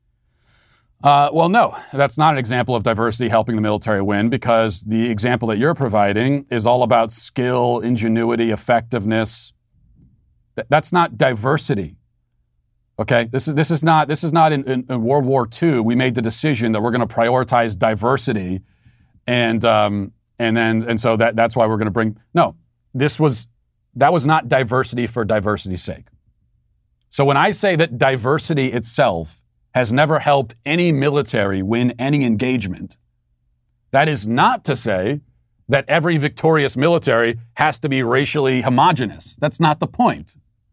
Well, no, that's not an example of diversity helping the military win, because the example that you're providing is all about skill, ingenuity, effectiveness. That's not diversity. Okay, this is not in World War II. We made the decision that we're going to prioritize diversity, and so that's why we're going to bring. No, that was not diversity for diversity's sake. So when I say that diversity itself has never helped any military win any engagement, that is not to say that every victorious military has to be racially homogenous. That's not the point.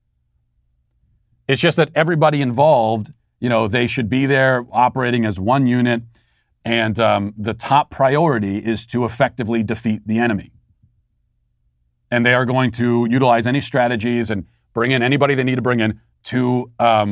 It's just that everybody involved, they should be there operating as one unit, and the top priority is to effectively defeat the enemy. And they are going to utilize any strategies and bring in anybody they need to bring in to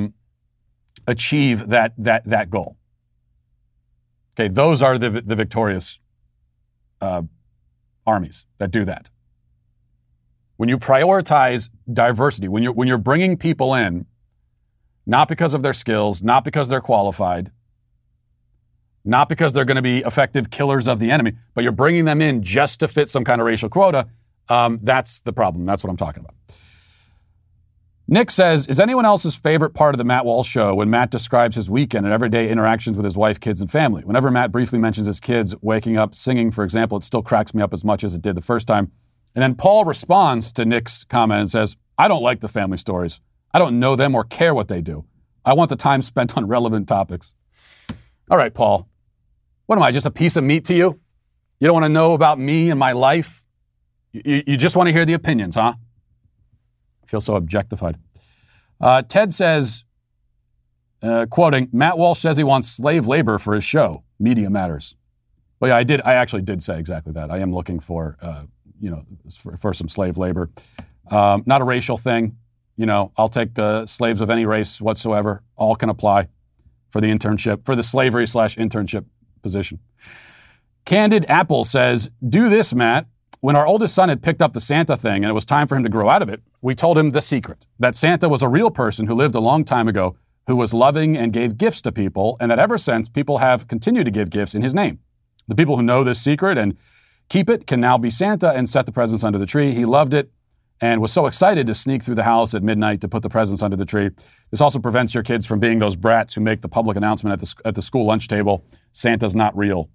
achieve that goal. Okay, those are the the victorious armies that do that. when you prioritize diversity, when you're bringing people in, not because of their skills, not because they're qualified, not because they're going to be effective killers of the enemy, but you're bringing them in just to fit some kind of racial quota, that's the problem. That's what I'm talking about. Nick says, is anyone else's favorite part of the Matt Walsh show when Matt describes his weekend and everyday interactions with his wife, kids, and family? Whenever Matt briefly mentions his kids waking up singing, for example, it still cracks me up as much as it did the first time. And then Paul responds to Nick's comment and says, I don't like the family stories. I don't know them or care what they do. I want the time spent on relevant topics. All right, Paul. What am I, just a piece of meat to you? You don't want to know about me and my life? You just want to hear the opinions, huh? I feel so objectified. Ted says, quoting, Matt Walsh says he wants slave labor for his show. Media matters. Well, yeah, I actually did say exactly that. I am looking for, for some slave labor. Not a racial thing. I'll take slaves of any race whatsoever. All can apply for the internship, for the slavery/internship position. Candid Apple says, do this, Matt. When our oldest son had picked up the Santa thing and it was time for him to grow out of it, we told him the secret, that Santa was a real person who lived a long time ago, who was loving and gave gifts to people, and that ever since, people have continued to give gifts in his name. The people who know this secret and keep it can now be Santa and set the presents under the tree. He loved it and was so excited to sneak through the house at midnight to put the presents under the tree. This also prevents your kids from being those brats who make the public announcement at the school lunch table, Santa's not real.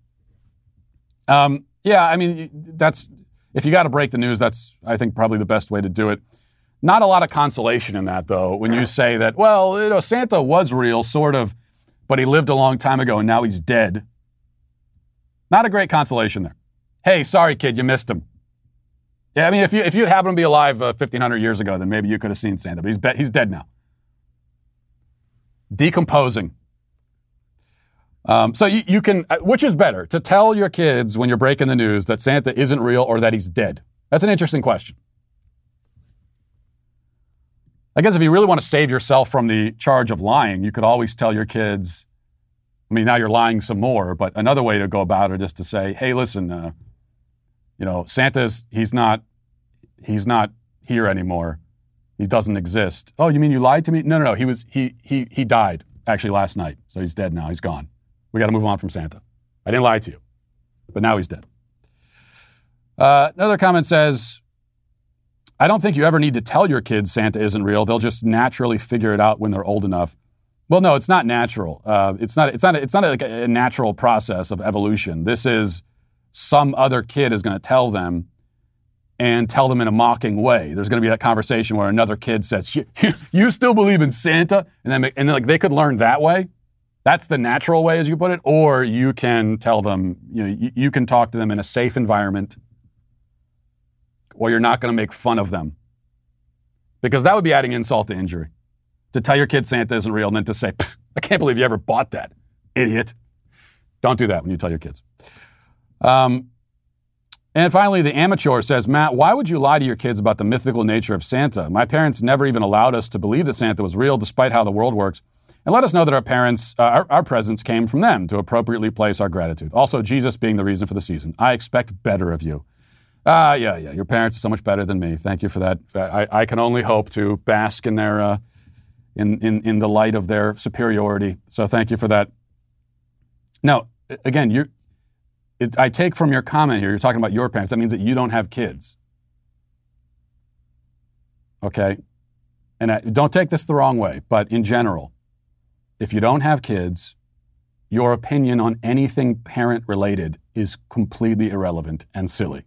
That's... If you got to break the news, that's, I think, probably the best way to do it. Not a lot of consolation in that, though, when you say that, well, Santa was real, sort of, but he lived a long time ago and now he's dead. Not a great consolation there. Hey, sorry, kid, you missed him. Yeah, I mean, if you'd happened to be alive 1,500 years ago, then maybe you could have seen Santa, but he's dead now. Decomposing. So you can, which is better, to tell your kids when you're breaking the news that Santa isn't real or that he's dead? That's an interesting question. I guess if you really want to save yourself from the charge of lying, you could always tell your kids, I mean, now you're lying some more, but another way to go about it is to say, hey, listen, Santa's, he's not here anymore. He doesn't exist. Oh, you mean you lied to me? No. He died actually last night. So he's dead now. He's gone. We got to move on from Santa. I didn't lie to you, but now he's dead. Another comment says, I don't think you ever need to tell your kids Santa isn't real. They'll just naturally figure it out when they're old enough. Well, no, it's not natural. It's not like a natural process of evolution. This is some other kid is going to tell them and tell them in a mocking way. There's going to be that conversation where another kid says, you still believe in Santa? And then they could learn that way. That's the natural way, as you put it. Or you can tell them, you can talk to them in a safe environment, or you're not going to make fun of them. Because that would be adding insult to injury. To tell your kid Santa isn't real and then to say, I can't believe you ever bought that, idiot. Don't do that when you tell your kids. And finally, the amateur says, Matt, why would you lie to your kids about the mythical nature of Santa? My parents never even allowed us to believe that Santa was real, despite how the world works. And let us know that our parents, our presents came from them to appropriately place our gratitude. Also, Jesus being the reason for the season. I expect better of you. Yeah. Your parents are so much better than me. Thank you for that. I can only hope to bask in their, in the light of their superiority. So thank you for that. Now, again, I take from your comment here, you're talking about your parents. That means that you don't have kids. Okay? And don't take this the wrong way, but in general, if you don't have kids, your opinion on anything parent-related is completely irrelevant and silly.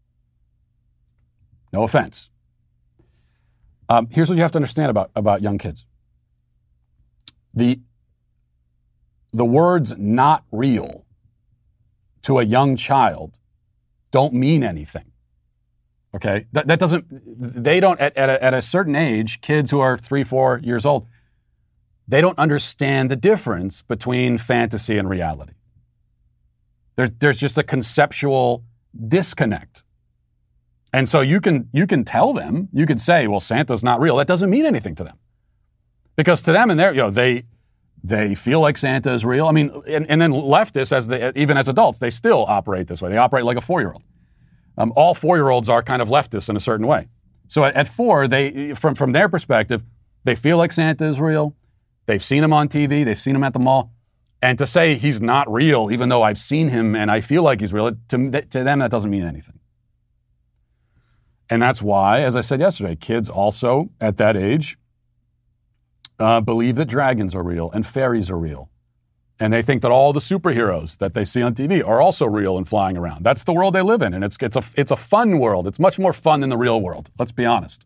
No offense. Here's what you have to understand about young kids. The words not real to a young child don't mean anything. Okay? That doesn't, they don't, at a certain age, kids who are 3-4 years old, they don't understand the difference between fantasy and reality. There's just a conceptual disconnect. And so you can tell them, you could say, well, Santa's not real. That doesn't mean anything to them. Because to them, and they feel like Santa is real. I mean, and then leftists, even as adults, they still operate this way. They operate like a 4-year-old. All 4-year-olds are kind of leftists in a certain way. So at 4, they from their perspective, they feel like Santa is real. They've seen him on TV. They've seen him at the mall. And to say he's not real, even though I've seen him and I feel like he's real, to them that doesn't mean anything. And that's why, as I said yesterday, kids also at that age believe that dragons are real and fairies are real. And they think that all the superheroes that they see on TV are also real and flying around. That's the world they live in, and it's a fun world. It's much more fun than the real world, let's be honest.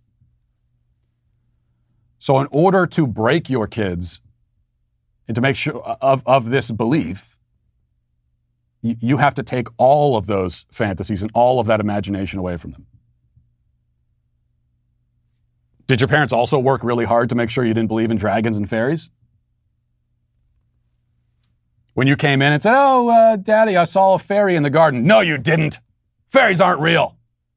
So in order to break your kids and to make sure of this belief, you have to take all of those fantasies and all of that imagination away from them. Did your parents also work really hard to make sure you didn't believe in dragons and fairies? When you came in and said, "Oh, Daddy, I saw a fairy in the garden." "No, you didn't. Fairies aren't real."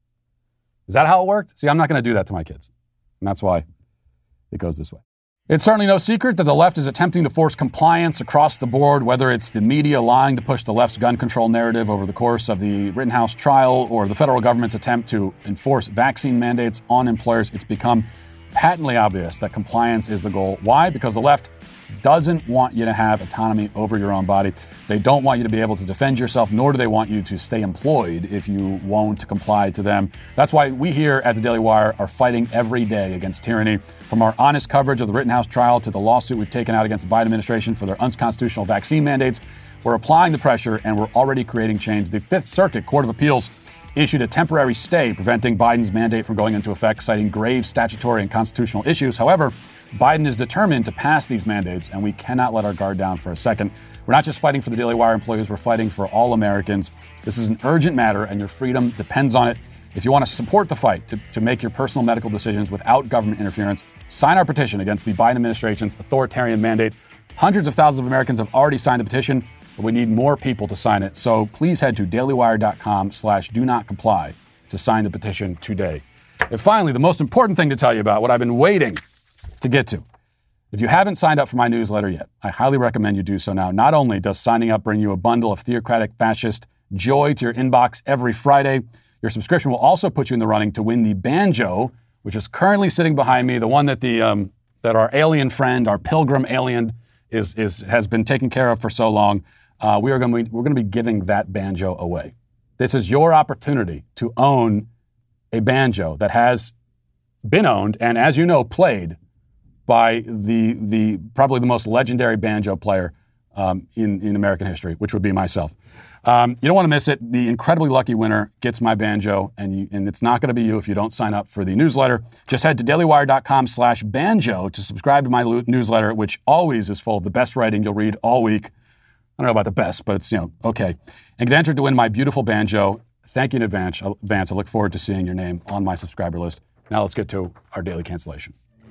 Is that how it worked? See, I'm not going to do that to my kids. And that's why it goes this way. It's certainly no secret that the left is attempting to force compliance across the board, whether it's the media lying to push the left's gun control narrative over the course of the Rittenhouse trial or the federal government's attempt to enforce vaccine mandates on employers. It's become patently obvious that compliance is the goal. Why? Because the left doesn't want you to have autonomy over your own body. They don't want you to be able to defend yourself, nor do they want you to stay employed if you won't comply to them. That's why we here at the Daily Wire are fighting every day against tyranny. From our honest coverage of the Rittenhouse trial to the lawsuit we've taken out against the Biden administration for their unconstitutional vaccine mandates, we're applying the pressure and we're already creating change. The Fifth Circuit Court of Appeals issued a temporary stay preventing Biden's mandate from going into effect, citing grave statutory and constitutional issues. However, Biden is determined to pass these mandates, and we cannot let our guard down for a second. We're not just fighting for the Daily Wire employees, we're fighting for all Americans. This is an urgent matter, and your freedom depends on it. If you want to support the fight to make your personal medical decisions without government interference, sign our petition against the Biden administration's authoritarian mandate. Hundreds of thousands of Americans have already signed the petition, but we need more people to sign it. So please head to dailywire.com/do-not-comply to sign the petition today. And finally, the most important thing to tell you about, what I've been waiting to get to. If you haven't signed up for my newsletter yet, I highly recommend you do so now. Not only does signing up bring you a bundle of theocratic fascist joy to your inbox every Friday, your subscription will also put you in the running to win the banjo, which is currently sitting behind me, the one that that our alien friend, our pilgrim alien, has been taken care of for so long. We're going to be giving that banjo away. This is your opportunity to own a banjo that has been owned and, as you know, played by the probably the most legendary banjo player in American history, which would be myself. You don't want to miss it. The incredibly lucky winner gets my banjo, and it's not going to be you if you don't sign up for the newsletter. Just head to dailywire.com/banjo to subscribe to my newsletter, which always is full of the best writing you'll read all week. I don't know about the best, but it's, okay. And get entered to win my beautiful banjo. Thank you in advance. I look forward to seeing your name on my subscriber list. Now let's get to our daily cancellation.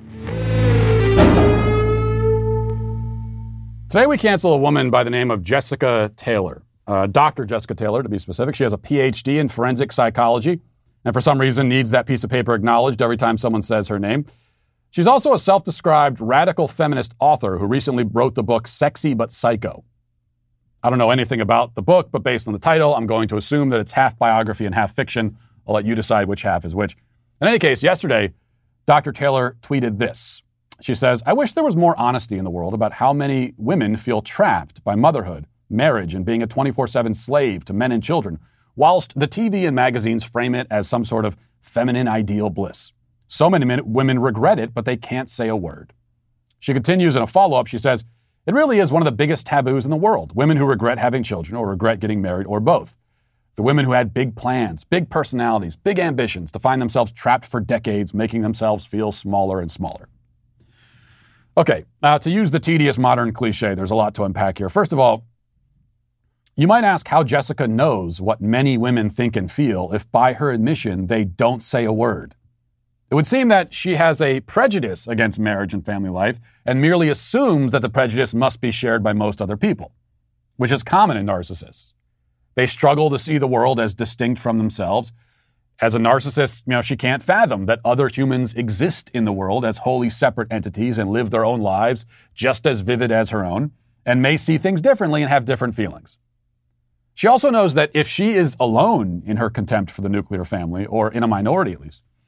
Today we cancel a woman by the name of Jessica Taylor. Dr. Jessica Taylor, to be specific. She has a PhD in forensic psychology and for some reason needs that piece of paper acknowledged every time someone says her name. She's also a self-described radical feminist author who recently wrote the book Sexy But Psycho. I don't know anything about the book, but based on the title, I'm going to assume that it's half biography and half fiction. I'll let you decide which half is which. In any case, yesterday, Dr. Taylor tweeted this. She says, "I wish there was more honesty in the world about how many women feel trapped by motherhood, marriage, and being a 24/7 slave to men and children, whilst the TV and magazines frame it as some sort of feminine ideal bliss. So many women regret it, but they can't say a word." She continues in a follow-up. She says, "It really is one of the biggest taboos in the world. Women who regret having children or regret getting married or both. The women who had big plans, big personalities, big ambitions to find themselves trapped for decades, making themselves feel smaller and smaller." Okay, to use the tedious modern cliche, there's a lot to unpack here. First of all, you might ask how Jessica knows what many women think and feel if, by her admission, they don't say a word. It would seem that she has a prejudice against marriage and family life and merely assumes that the prejudice must be shared by most other people, which is common in narcissists. They struggle to see the world as distinct from themselves. As a narcissist, she can't fathom that other humans exist in the world as wholly separate entities and live their own lives just as vivid as her own, and may see things differently and have different feelings. She also knows that if she is alone in her contempt for the nuclear family, or in a minority at least,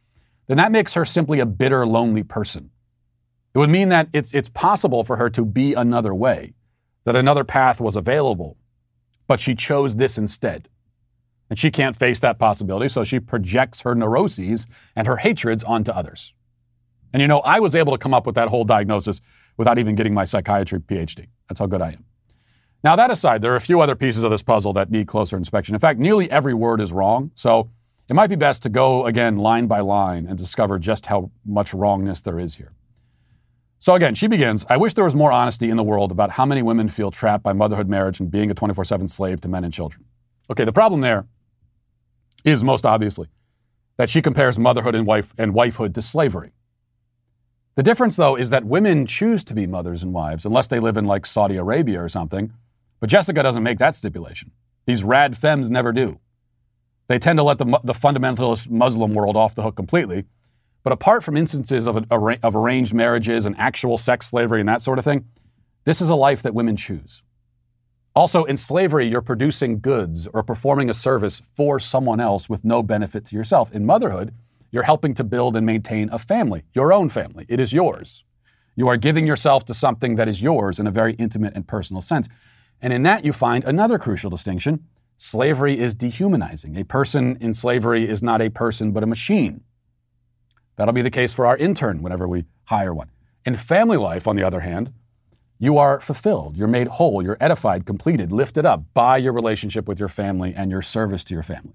then that makes her simply a bitter, lonely person. It would mean that it's possible for her to be another way, that another path was available, but she chose this instead. And she can't face that possibility, so she projects her neuroses and her hatreds onto others. And you know, I was able to come up with that whole diagnosis without even getting my psychiatry PhD. That's how good I am. Now, that aside, there are a few other pieces of this puzzle that need closer inspection. In fact, nearly every word is wrong, so it might be best to go again line by line and discover just how much wrongness there is here. So again, she begins, I wish there was more honesty in the world about how many women feel trapped by motherhood, marriage, and being a 24/7 slave to men and children. Okay, the problem there is most obviously that she compares motherhood and wifehood to slavery. The difference, though, is that women choose to be mothers and wives unless they live in like Saudi Arabia or something. But Jessica doesn't make that stipulation. These rad femmes never do. They tend to let the fundamentalist Muslim world off the hook completely. But apart from instances of arranged marriages and actual sex slavery and that sort of thing, this is a life that women choose. Also, in slavery, you're producing goods or performing a service for someone else with no benefit to yourself. In motherhood, you're helping to build and maintain a family, your own family. It is yours. You are giving yourself to something that is yours in a very intimate and personal sense. And in that, you find another crucial distinction. Slavery is dehumanizing. A person in slavery is not a person, but a machine. That'll be the case for our intern whenever we hire one. In family life, on the other hand, you are fulfilled, you're made whole, you're edified, completed, lifted up by your relationship with your family and your service to your family.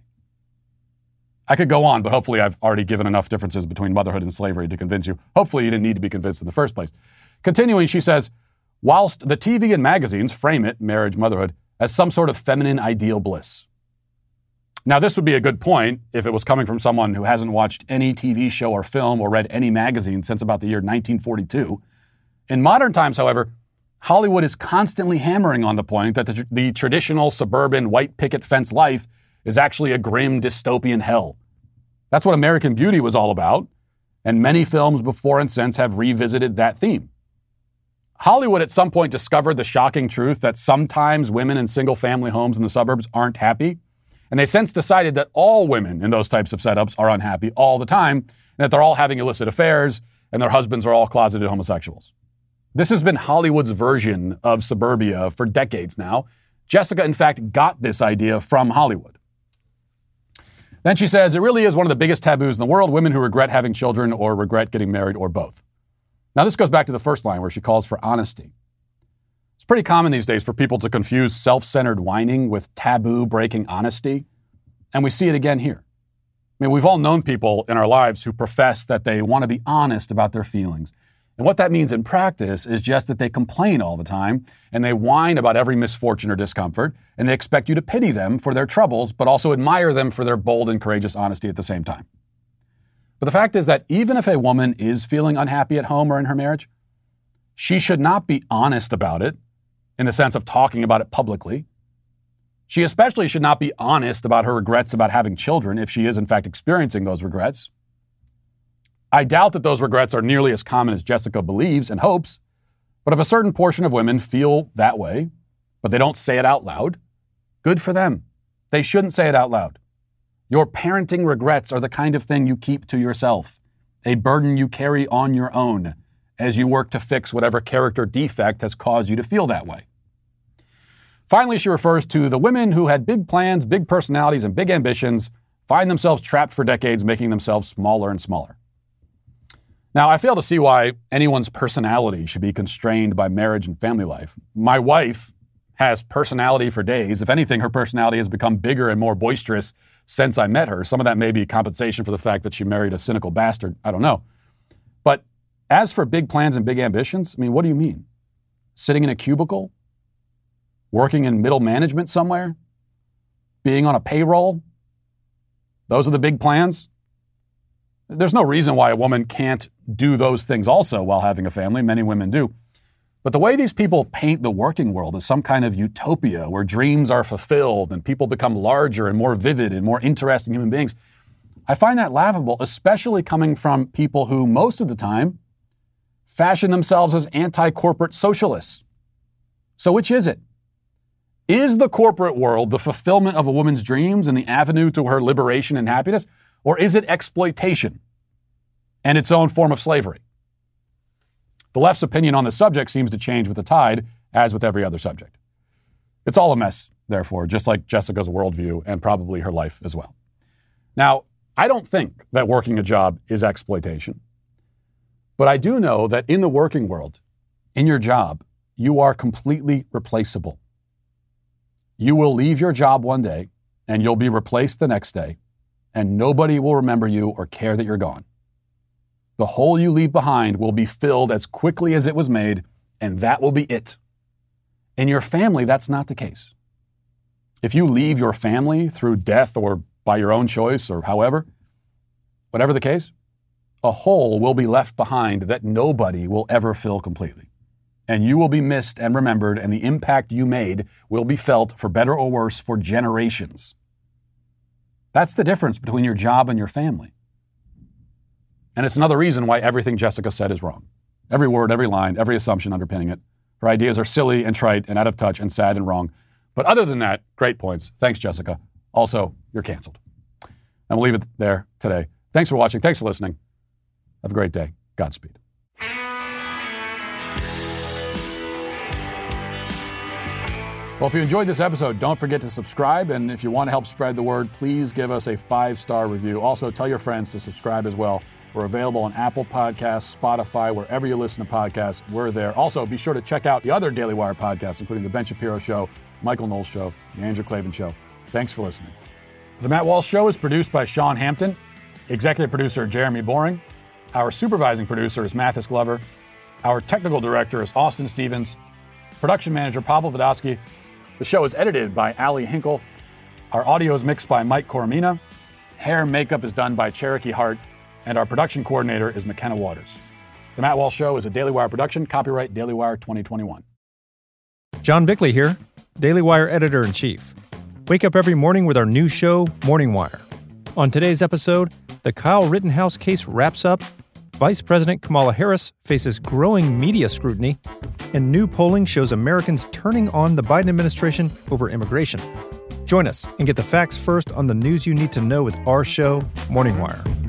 I could go on, but hopefully I've already given enough differences between motherhood and slavery to convince you. Hopefully you didn't need to be convinced in the first place. Continuing, she says, whilst the TV and magazines frame it, marriage, motherhood, as some sort of feminine ideal bliss. Now, this would be a good point if it was coming from someone who hasn't watched any TV show or film or read any magazine since about the year 1942. In modern times, however, Hollywood is constantly hammering on the point that the traditional suburban white picket fence life is actually a grim dystopian hell. That's what American Beauty was all about, and many films before and since have revisited that theme. Hollywood at some point discovered the shocking truth that sometimes women in single-family homes in the suburbs aren't happy, and they since decided that all women in those types of setups are unhappy all the time, and that they're all having illicit affairs, and their husbands are all closeted homosexuals. This has been Hollywood's version of suburbia for decades now. Jessica, in fact, got this idea from Hollywood. Then she says, it really is one of the biggest taboos in the world, women who regret having children or regret getting married or both. Now, this goes back to the first line where she calls for honesty. It's pretty common these days for people to confuse self-centered whining with taboo-breaking honesty, and we see it again here. I mean, we've all known people in our lives who profess that they want to be honest about their feelings. And what that means in practice is just that they complain all the time and they whine about every misfortune or discomfort, and they expect you to pity them for their troubles, but also admire them for their bold and courageous honesty at the same time. But the fact is that even if a woman is feeling unhappy at home or in her marriage, she should not be honest about it in the sense of talking about it publicly. She especially should not be honest about her regrets about having children if she is in fact experiencing those regrets. I doubt that those regrets are nearly as common as Jessica believes and hopes, but if a certain portion of women feel that way, but they don't say it out loud, good for them. They shouldn't say it out loud. Your parenting regrets are the kind of thing you keep to yourself, a burden you carry on your own as you work to fix whatever character defect has caused you to feel that way. Finally, she refers to the women who had big plans, big personalities, and big ambitions find themselves trapped for decades, making themselves smaller and smaller. Now, I fail to see why anyone's personality should be constrained by marriage and family life. My wife has personality for days. If anything, her personality has become bigger and more boisterous since I met her. Some of that may be compensation for the fact that she married a cynical bastard. I don't know. But as for big plans and big ambitions, I mean, what do you mean? Sitting in a cubicle? Working in middle management somewhere? Being on a payroll? Those are the big plans? There's no reason why a woman can't do those things also while having a family. Many women do. But the way these people paint the working world as some kind of utopia where dreams are fulfilled and people become larger and more vivid and more interesting human beings, I find that laughable, especially coming from people who most of the time fashion themselves as anti-corporate socialists. So which is it? Is the corporate world the fulfillment of a woman's dreams and the avenue to her liberation and happiness? Or is it exploitation? and its own form of slavery. The left's opinion on the subject seems to change with the tide, as with every other subject. It's all a mess, therefore, just like Jessica's worldview and probably her life as well. Now, I don't think that working a job is exploitation, but I do know that in the working world, in your job, you are completely replaceable. You will leave your job one day and you'll be replaced the next day, and nobody will remember you or care that you're gone. The hole you leave behind will be filled as quickly as it was made, and that will be it. In your family, that's not the case. If you leave your family through death or by your own choice or however, whatever the case, a hole will be left behind that nobody will ever fill completely. And you will be missed and remembered, and the impact you made will be felt, for better or worse, for generations. That's the difference between your job and your family. And it's another reason why everything Jessica said is wrong. Every word, every line, every assumption underpinning it. Her ideas are silly and trite and out of touch and sad and wrong. But other than that, great points. Thanks, Jessica. Also, you're canceled. And we'll leave it there today. Thanks for watching. Thanks for listening. Have a great day. Godspeed. Well, if you enjoyed this episode, don't forget to subscribe. And if you want to help spread the word, please give us a 5-star review. Also, tell your friends to subscribe as well. We're available on Apple Podcasts, Spotify, wherever you listen to podcasts, we're there. Also, be sure to check out the other Daily Wire podcasts, including The Ben Shapiro Show, Michael Knowles Show, The Andrew Klavan Show. Thanks for listening. The Matt Walsh Show is produced by Sean Hampton, executive producer Jeremy Boring. Our supervising producer is Mathis Glover. Our technical director is Austin Stevens. Production manager Pavel Vodosky. The show is edited by Ali Hinkle. Our audio is mixed by Mike Coromina. Hair and makeup is done by Cherokee Hart. And our production coordinator is McKenna Waters. The Matt Walsh Show is a Daily Wire production, copyright Daily Wire 2021. John Bickley here, Daily Wire Editor-in-Chief. Wake up every morning with our new show, Morning Wire. On today's episode, the Kyle Rittenhouse case wraps up, Vice President Kamala Harris faces growing media scrutiny, and new polling shows Americans turning on the Biden administration over immigration. Join us and get the facts first on the news you need to know with our show, Morning Wire.